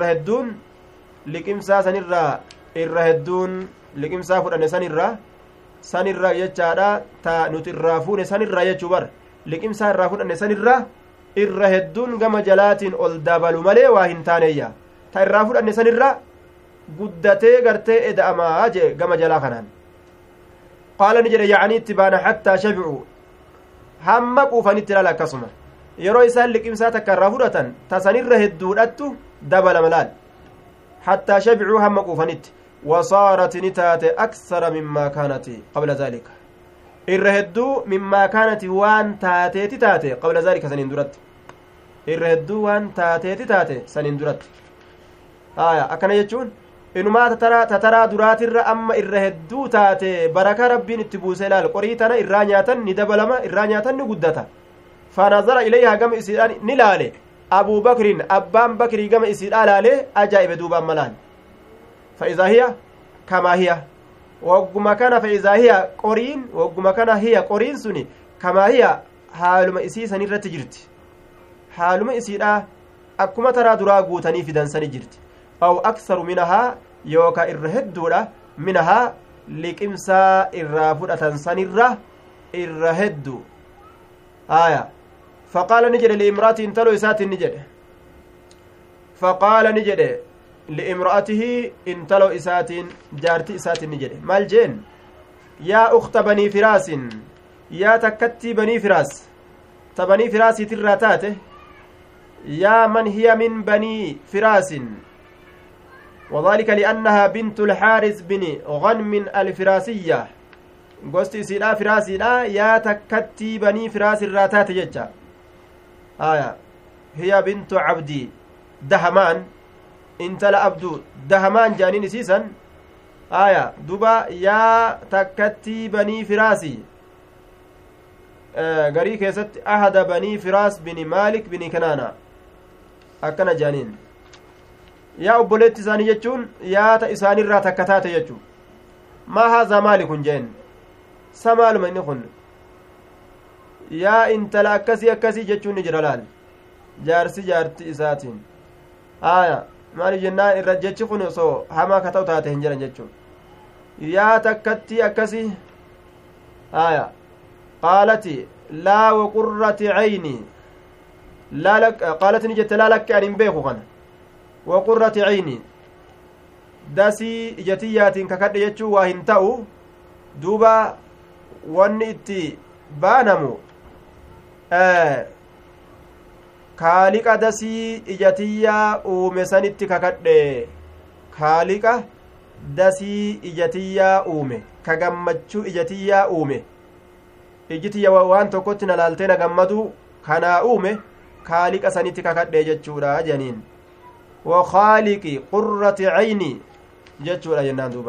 irra hedduun liqimsaa fudhane sanirraa sanirra jechaadha ta nuti irraa fuune sanirra jechuu bar liqimsaa irraa fudhanne sanirra irra hedduun gama jalaatiin ol dabalu malee waa hin taaneeyya ta irraa fudhanne sanirra guddatee gartee eda'amaa jee gama jalaa kanaan qaala ni jedhe yacanii itti baana hattaa shabicuu hamma quufanitti ilaala akkasuma yeroo isaan liqimsaa takka irraa fudhatan ta sanirra hedduudhattu dabalama laal hattaa shabicuu hamma quufanitti wasaarat ni taate aksara mimmaa kaanati qabla zaalika irra hedduu mimmaa kaanati waan taateeti taate qabla zaalika saniin duratti irra hedduu waan taateeti taate saniin duratti haya akkana jechuun inumaa tataraa duraatirra amma irra hedduu taate baraka rabbiin itti buusee laal qorii tana irraa nyaatan ni dabalama irraa nyaatan ni guddata fanazara ilayhaa gama isiidhaan ni laale abuu bakriin abbaan bakrii gama isiidhaa laale ajaa'ibe duubaan malaan fa'iizaa hiya kamaa hiya wagguma kana fa'iizaa hiya qoriin wagguma kana hiya qoriin suni kamaa hiya haaluma isii san irratti jirti haaluma isiidhaa akkuma taraa duraa guutanii fidansani jirti aw aksaru minahaa yookaa irra hedduudha minahaa liqimsaa irraa fudhatan sanirra irra heddu haya faqaala ni jedhe liimra'ati intalo isaatiin ni jedhe faqaala ni jedhe liimra'atihi intalo isaatiin jaarti isaatiin ni jedhe maal jeen yaa ukta banii firaasin yaa takkattii banii firaas ta banii firaasiitirraa taate yaa man hiya min banii firaasin وذلك لأنها بنت الحارث بن غنم الفراسية قصتي سيدا فراسي لا يا تكتي بني فراس الراتات ججا هي بنت عبدي دهمان انت لأبدو دهمان جانين سيسا دبا يا تكتي بني فراسي غري كيست أحد بني فراس بن مالك بن كنانة أكنا جانين yaa obboleetti isaanii jechuun yaata isaanirraa takka taate jechuun maa haazaa maali kun jeen sa maaluma inni kun yaa intala akkasii jechuun ni jira laal jaarti isaatiin maaliif jennaan irra jechi kun osoo hamaa ka ta'u taate hin jiran jechuun yaa takkatti akkasii qaalati laa waqurrati cayni qaalati ni jette laa lakke an hin beeku kana waqurrati cayni dasii ijatiyyaatiin kakadhe jechuu waa hin ta'u duuba wanni itti baanamu kaaliqa dasii ijatiyyaa uume sanitti kakadhe kaaliqa dasii ijatiyyaa uume ka gammachuu ijatiyyaa uume ijitiyya waan tokkotti na laaltee na gammadu kanaa uume kaaliqa sanitti kakadhe jechuudha janiin وخالق قرة عيني جتشورا جنان دوبا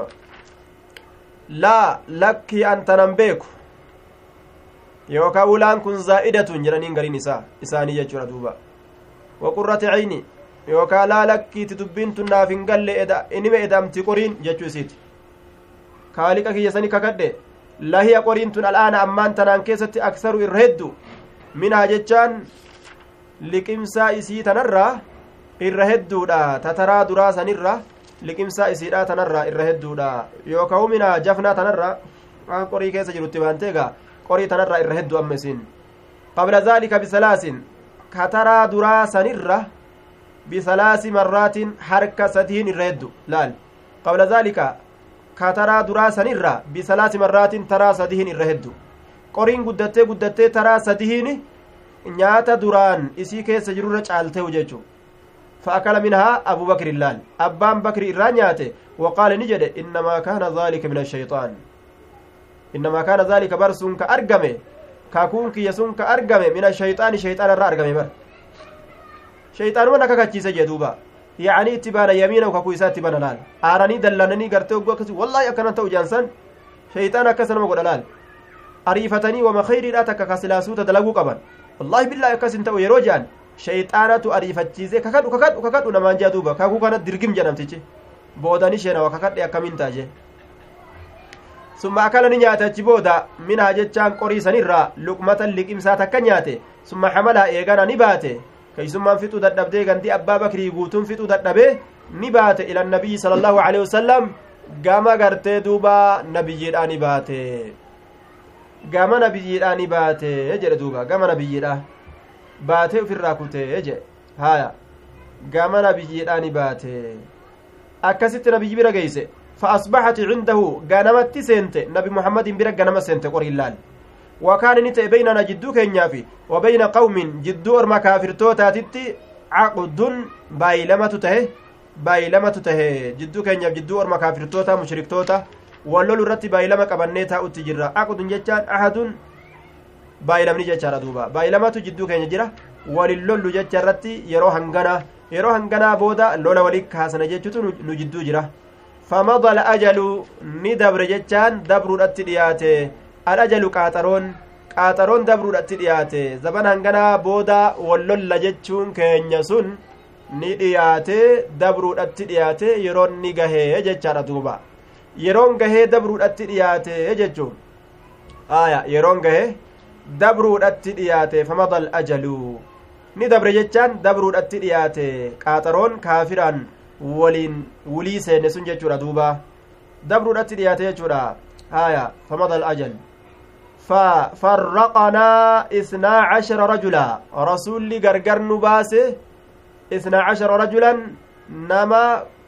لا لك أنت نمبيك يوكا أولان كن زائدة جرانين غري نساء إساني جتشورا دوبا وقرة عيني يوكا لا لك تدبين تنافين قل إنما إدام تقرين جتشو سيت خالقك يساني ككده لا هي قرين تن الآن أمان تنان كيست أكثر إرهدو منها جتشان لكمسا إسي تنرى irra hedduudha tataraa duraa sanirra liqimsaa isiidhaa tanarra irra hedduudha yookaan humina jafnaa tanarra waan qorii keessa jirutti baanteega qorii tanarra irra hedduu amma isiin qabla zaalika bisalaasin kataraa duraa sanirra bisalaasi marraatiin harka sadiin irra heddu laal qabla zaalika kataraa duraa sanirra bisalaasi marraatiin taraa sadiin irra heddu qoriin guddattee taraa sadiin nyaata duraan isii keessa jirurra caalteewu jechuu فأكل منها أبو بكر اللال أبان بكر إرانياته وقال نجد إنما كان ذلك من الشيطان إنما كان ذلك برسون كأرقمه كاكون كيسون كأرقمه من الشيطان شيطان الرأرقمه بر شيطان وانا كاكتشيس جدوبا يعني اتبانا يمينا وكاكويسات اتبانا لال آراني دلانني قرتو وكسي والله أكنا تو جانسان شيطان أكسنا مقود لال أريفتني وما خير لا تكاكسلاسو تدلقو قبل والله بالله أكسن تو يروجان shayxaanatu ariifachiise kakadhu namaan jaa duuba kakuu kanat dirgim jedhamtichi boodani sheenawa kakadhe akkamiin taaje summa akala ni nyaate achi booda minhaa jechaan qorii sanirraa luqmatan liqimsaa takka nyaate summa hamalaa eegana ni baate keeysummaan fixuu dadhabdee gantii abbaa bakrii guutuun fixuu dadhabee ni baate ila nabiyyi sallallahu alaihi wasallam gama gartee duuba nabiyyiidhaani baate gama nabiyyiidhaani baate jedhe duuba gama nabiyyiidha baatee ofirraa kutee jedhe haya gama nabiyyiidhaani baate akkasitti nabiyyi bira geeyse فأصبحت عنده غنمت سنت نبي محمد بير غنم سنت قريلال وكان نت بيننا جدو كنيافي وبين قوم جدو ارما كافرتو تاتي عقد بايلمة ته جدو كنياف جدو ارما كافرتو تا مشركتو تا ولول رتي بايلمة قبنيتا اتجرا عقد جچان احد بايلمني جچارا دوبا بايلمة جدو كنيا جرا وللول جچرتي يرو هنغنا بودا لولا وليك حسن جچتو نو جدو جرا فمضى الأجل ندبر جتان دبر الاتدياته الأجل قاطرون دبر الاتدياته زبان هنغنا بودا ولل جتون كينيسون ندياته دبر الاتدياته يرون نغهه جتان دوبا يرون غهه دبر الاتدياته جتون يرون غهه دبر الاتدياته فمضى الأجل ندبر جتان دبر الاتدياته قاطرون كافران waliin wulii seenne sun jechuudha duuba dabruudhatti dhiyaate jechuudha haya famada alajal farraqanaa 12 rajula rasulli gargar nu baase 12 rajulan nama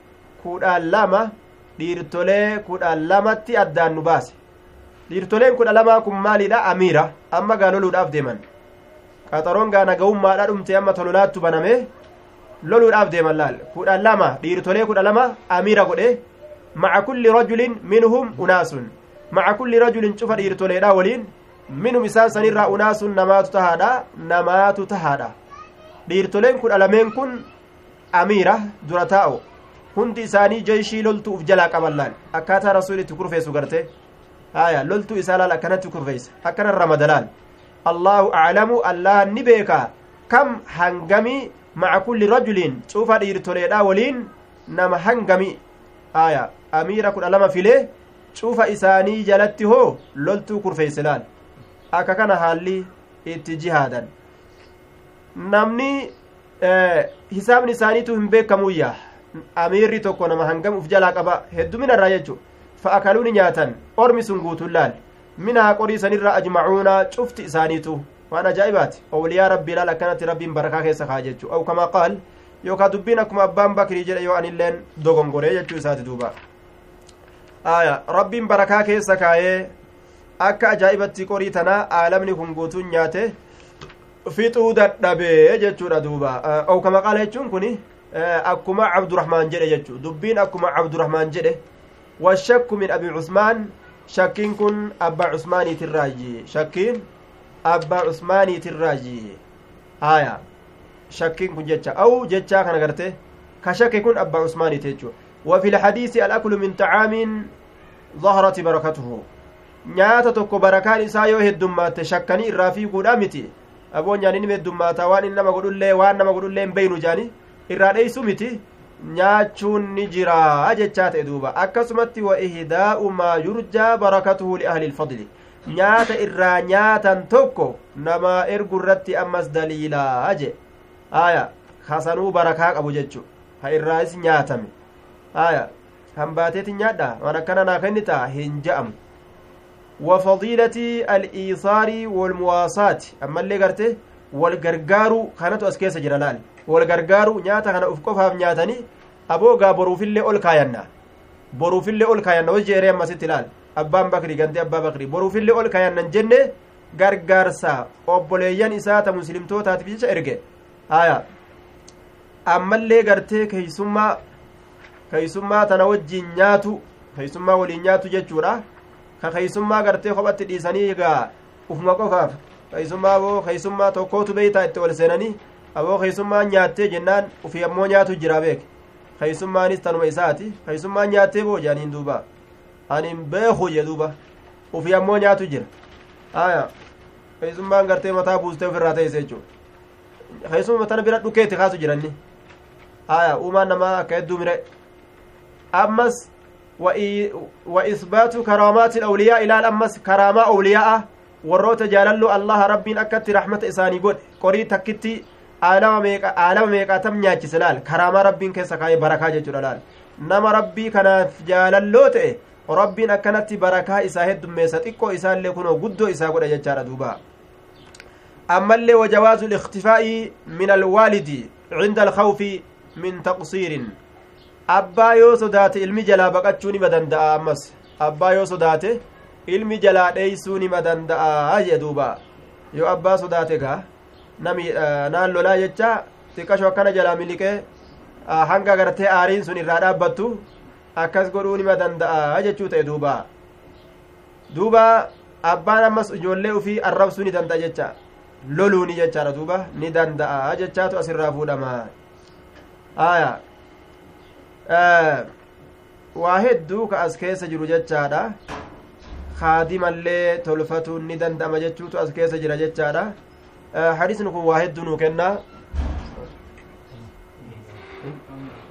12 dhiirtolee 12tti addaan nu baase dhiirtoleen 12 kun maalidha amiira amma gaaloluudhaaf deeman qaxaroon gaana ga'ummaadha dhumte amma tololaattu baname loluudhaaf deeman laal 12 dhiirtolee 12 amiira godhe maca kulli rajulin minhum unaasun maca kulli rajulin cufa dhiirtoleedha waliin minhum isaan sanirraa unaasun namaatu tahaadha dhiirtoleen 12 kun amiira dura taa'u hundi isaanii jeeshii loltuu uf jalaa qaban laal akkaataa rasuulitti kurfeessu garte haya loltuu isaa laal akkanatti kurfeessa akkana ramadalaal allahu aclamu allah ni beeka kam hangamii maca kulli rajulin cufa dhiirtoleedha waliin nama hangami amiira 12 filee cufa isaanii jalatti hoo loltuu kurfeeyse laal akka kana haalli itti jihaadan namni hisaabni isaaniitu hin beekamuyya amiirri tokko nama hangam uf jalaa qaba heddumina irraa jechu fa'akaluuni nyaatan ormi sun guutun laal minhaa qorii sanirraa ajmacuuna cufti isaaniitu waan ajaa'ibaati awliyaa rabbii laal akkanatti rabbiin barakaa keessa kaa jechuu aw kamaa qaal yookaa dubbiin akkuma abbaan bakrii jedhe yoo anilleen dogongoree jechuu isaati duuba rabbiin barakaa keessa kaayee akka ajaa'ibatti qorii tanaa aalamni kun guutuun nyaate fixuu dadhabee jechuudha duuba aw kamaa qaala jechuun kun akkuma cabdurahmaan jedhe jechuu dubbiin akkuma cabdurahmaan jedhe washakku min abi cusmaan shakkiin kun abbaa cusmaaniitirraayi shakkiin abbaa cusmaaniitirraayi haya shakkiin kun jecha aw jechaa kana garte ka shakke kun abbaa cusmaaniiti jechuu وفي الحديث الأكل من طعام ظهرت بركته nyaata tokko barakaan isaa yoo heddummaate shakkanii irraa fiiguudha miti aboon nyaanni nima heddummaata waan nama godhullee hin beeynu jaani irraa dheeysu miti nyaachuun ni jira jechaa ta'e duuba akkasumatti wa ihdaa'u maa yurjaa barakatuhu li ahli ilfadli nyaata irraa nyaatan tokko nama ergu irratti ammas daliilaa je hasanuu barakaa qabu jechu ha irraas nyaatame hambaateeti nyaadha waan akkana naa kennita hin ja'amu وفضيلة الإيثار والمواساة أما اللي قرته والغرغارو كانت أسكيس جرلال والغرغارو نياتا كان أفكوفها نياتني أبوغا بروف اللي أول كاينا بروف اللي أول كاينا وجيريا ما ستلال أبان بكري قندي أبا بكري بروف اللي أول كاينا جنة غرغارسا أبوليان إساتا مسلم توتا تبيش إرقى أما اللي قرته كيسما تنوجي نياتو كيسما ولي نياتو ججورا keeysummaa gartee kophatti dhiisanii egaa ufuma qofaaf keeysummaa tokkootu beeytaa itti ol seenanii aboo keeysummaa nyaattee jennaan ufi ammoo nyaatu jira beek keeysummaanis tanuma isaati keeysummaan nyaattee boo jaaniin duuba anin beeku je duuba ufi ammoo nyaatu jira keeysummaan gartee mataa buustee ofirraa teeyse jechuu keeysumma tana bira dhukeetti kaasu jiranni uumaan namaa akka hedduu mire ammas وإثبات كرامات الأولياء إلى الأمس كرامة أولياء وروت جاللو الله ربين أكت رحمة إساني قد قري تكتي عالم ميقا تم نياجي سلال كرامة ربين كيسا كاي بركة جلال nama rabbii kanaaf jaalalloo ta'e rabbiin akkanatti barakaa isaa heddummeessa xiqqoo isaallee kunoo guddoo isaa godha jechaadha duuba ammallee wajawaazu likhtifaa'i min alwaalidi cinda alkhawfi min taqsiirin abbaa yoo sodaate ilmi jalaa baqachuu nima danda'a ammas abbaa yoo sodaate ilmi jalaa dheeysuu nima danda'a jee duuba yoo abbaa sodaate gaa naan lolaa jecha xiqqasho akkana jalaa miliqee hanga gartee aariin sun irraa dhaabbattu akkas godhuu nima danda'a jechuu ta'e duuba abbaan ammas ijoollee ufii arrabsuu ni danda'a jecha loluuni jechaadha duuba ni danda'a jechaatu asirraa fuudhama aya waa hedduu ka as keessa jiru jechaadha kaadimallee tolfatuun ni danda'ama jechuutu as keessa jira jechaadha hadiisni kun waa hedduu nuu kenna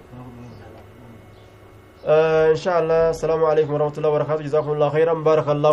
إن شاء الله السلام عليكم ورحمة الله وبركاته جزاكم الله خيرا بارك الله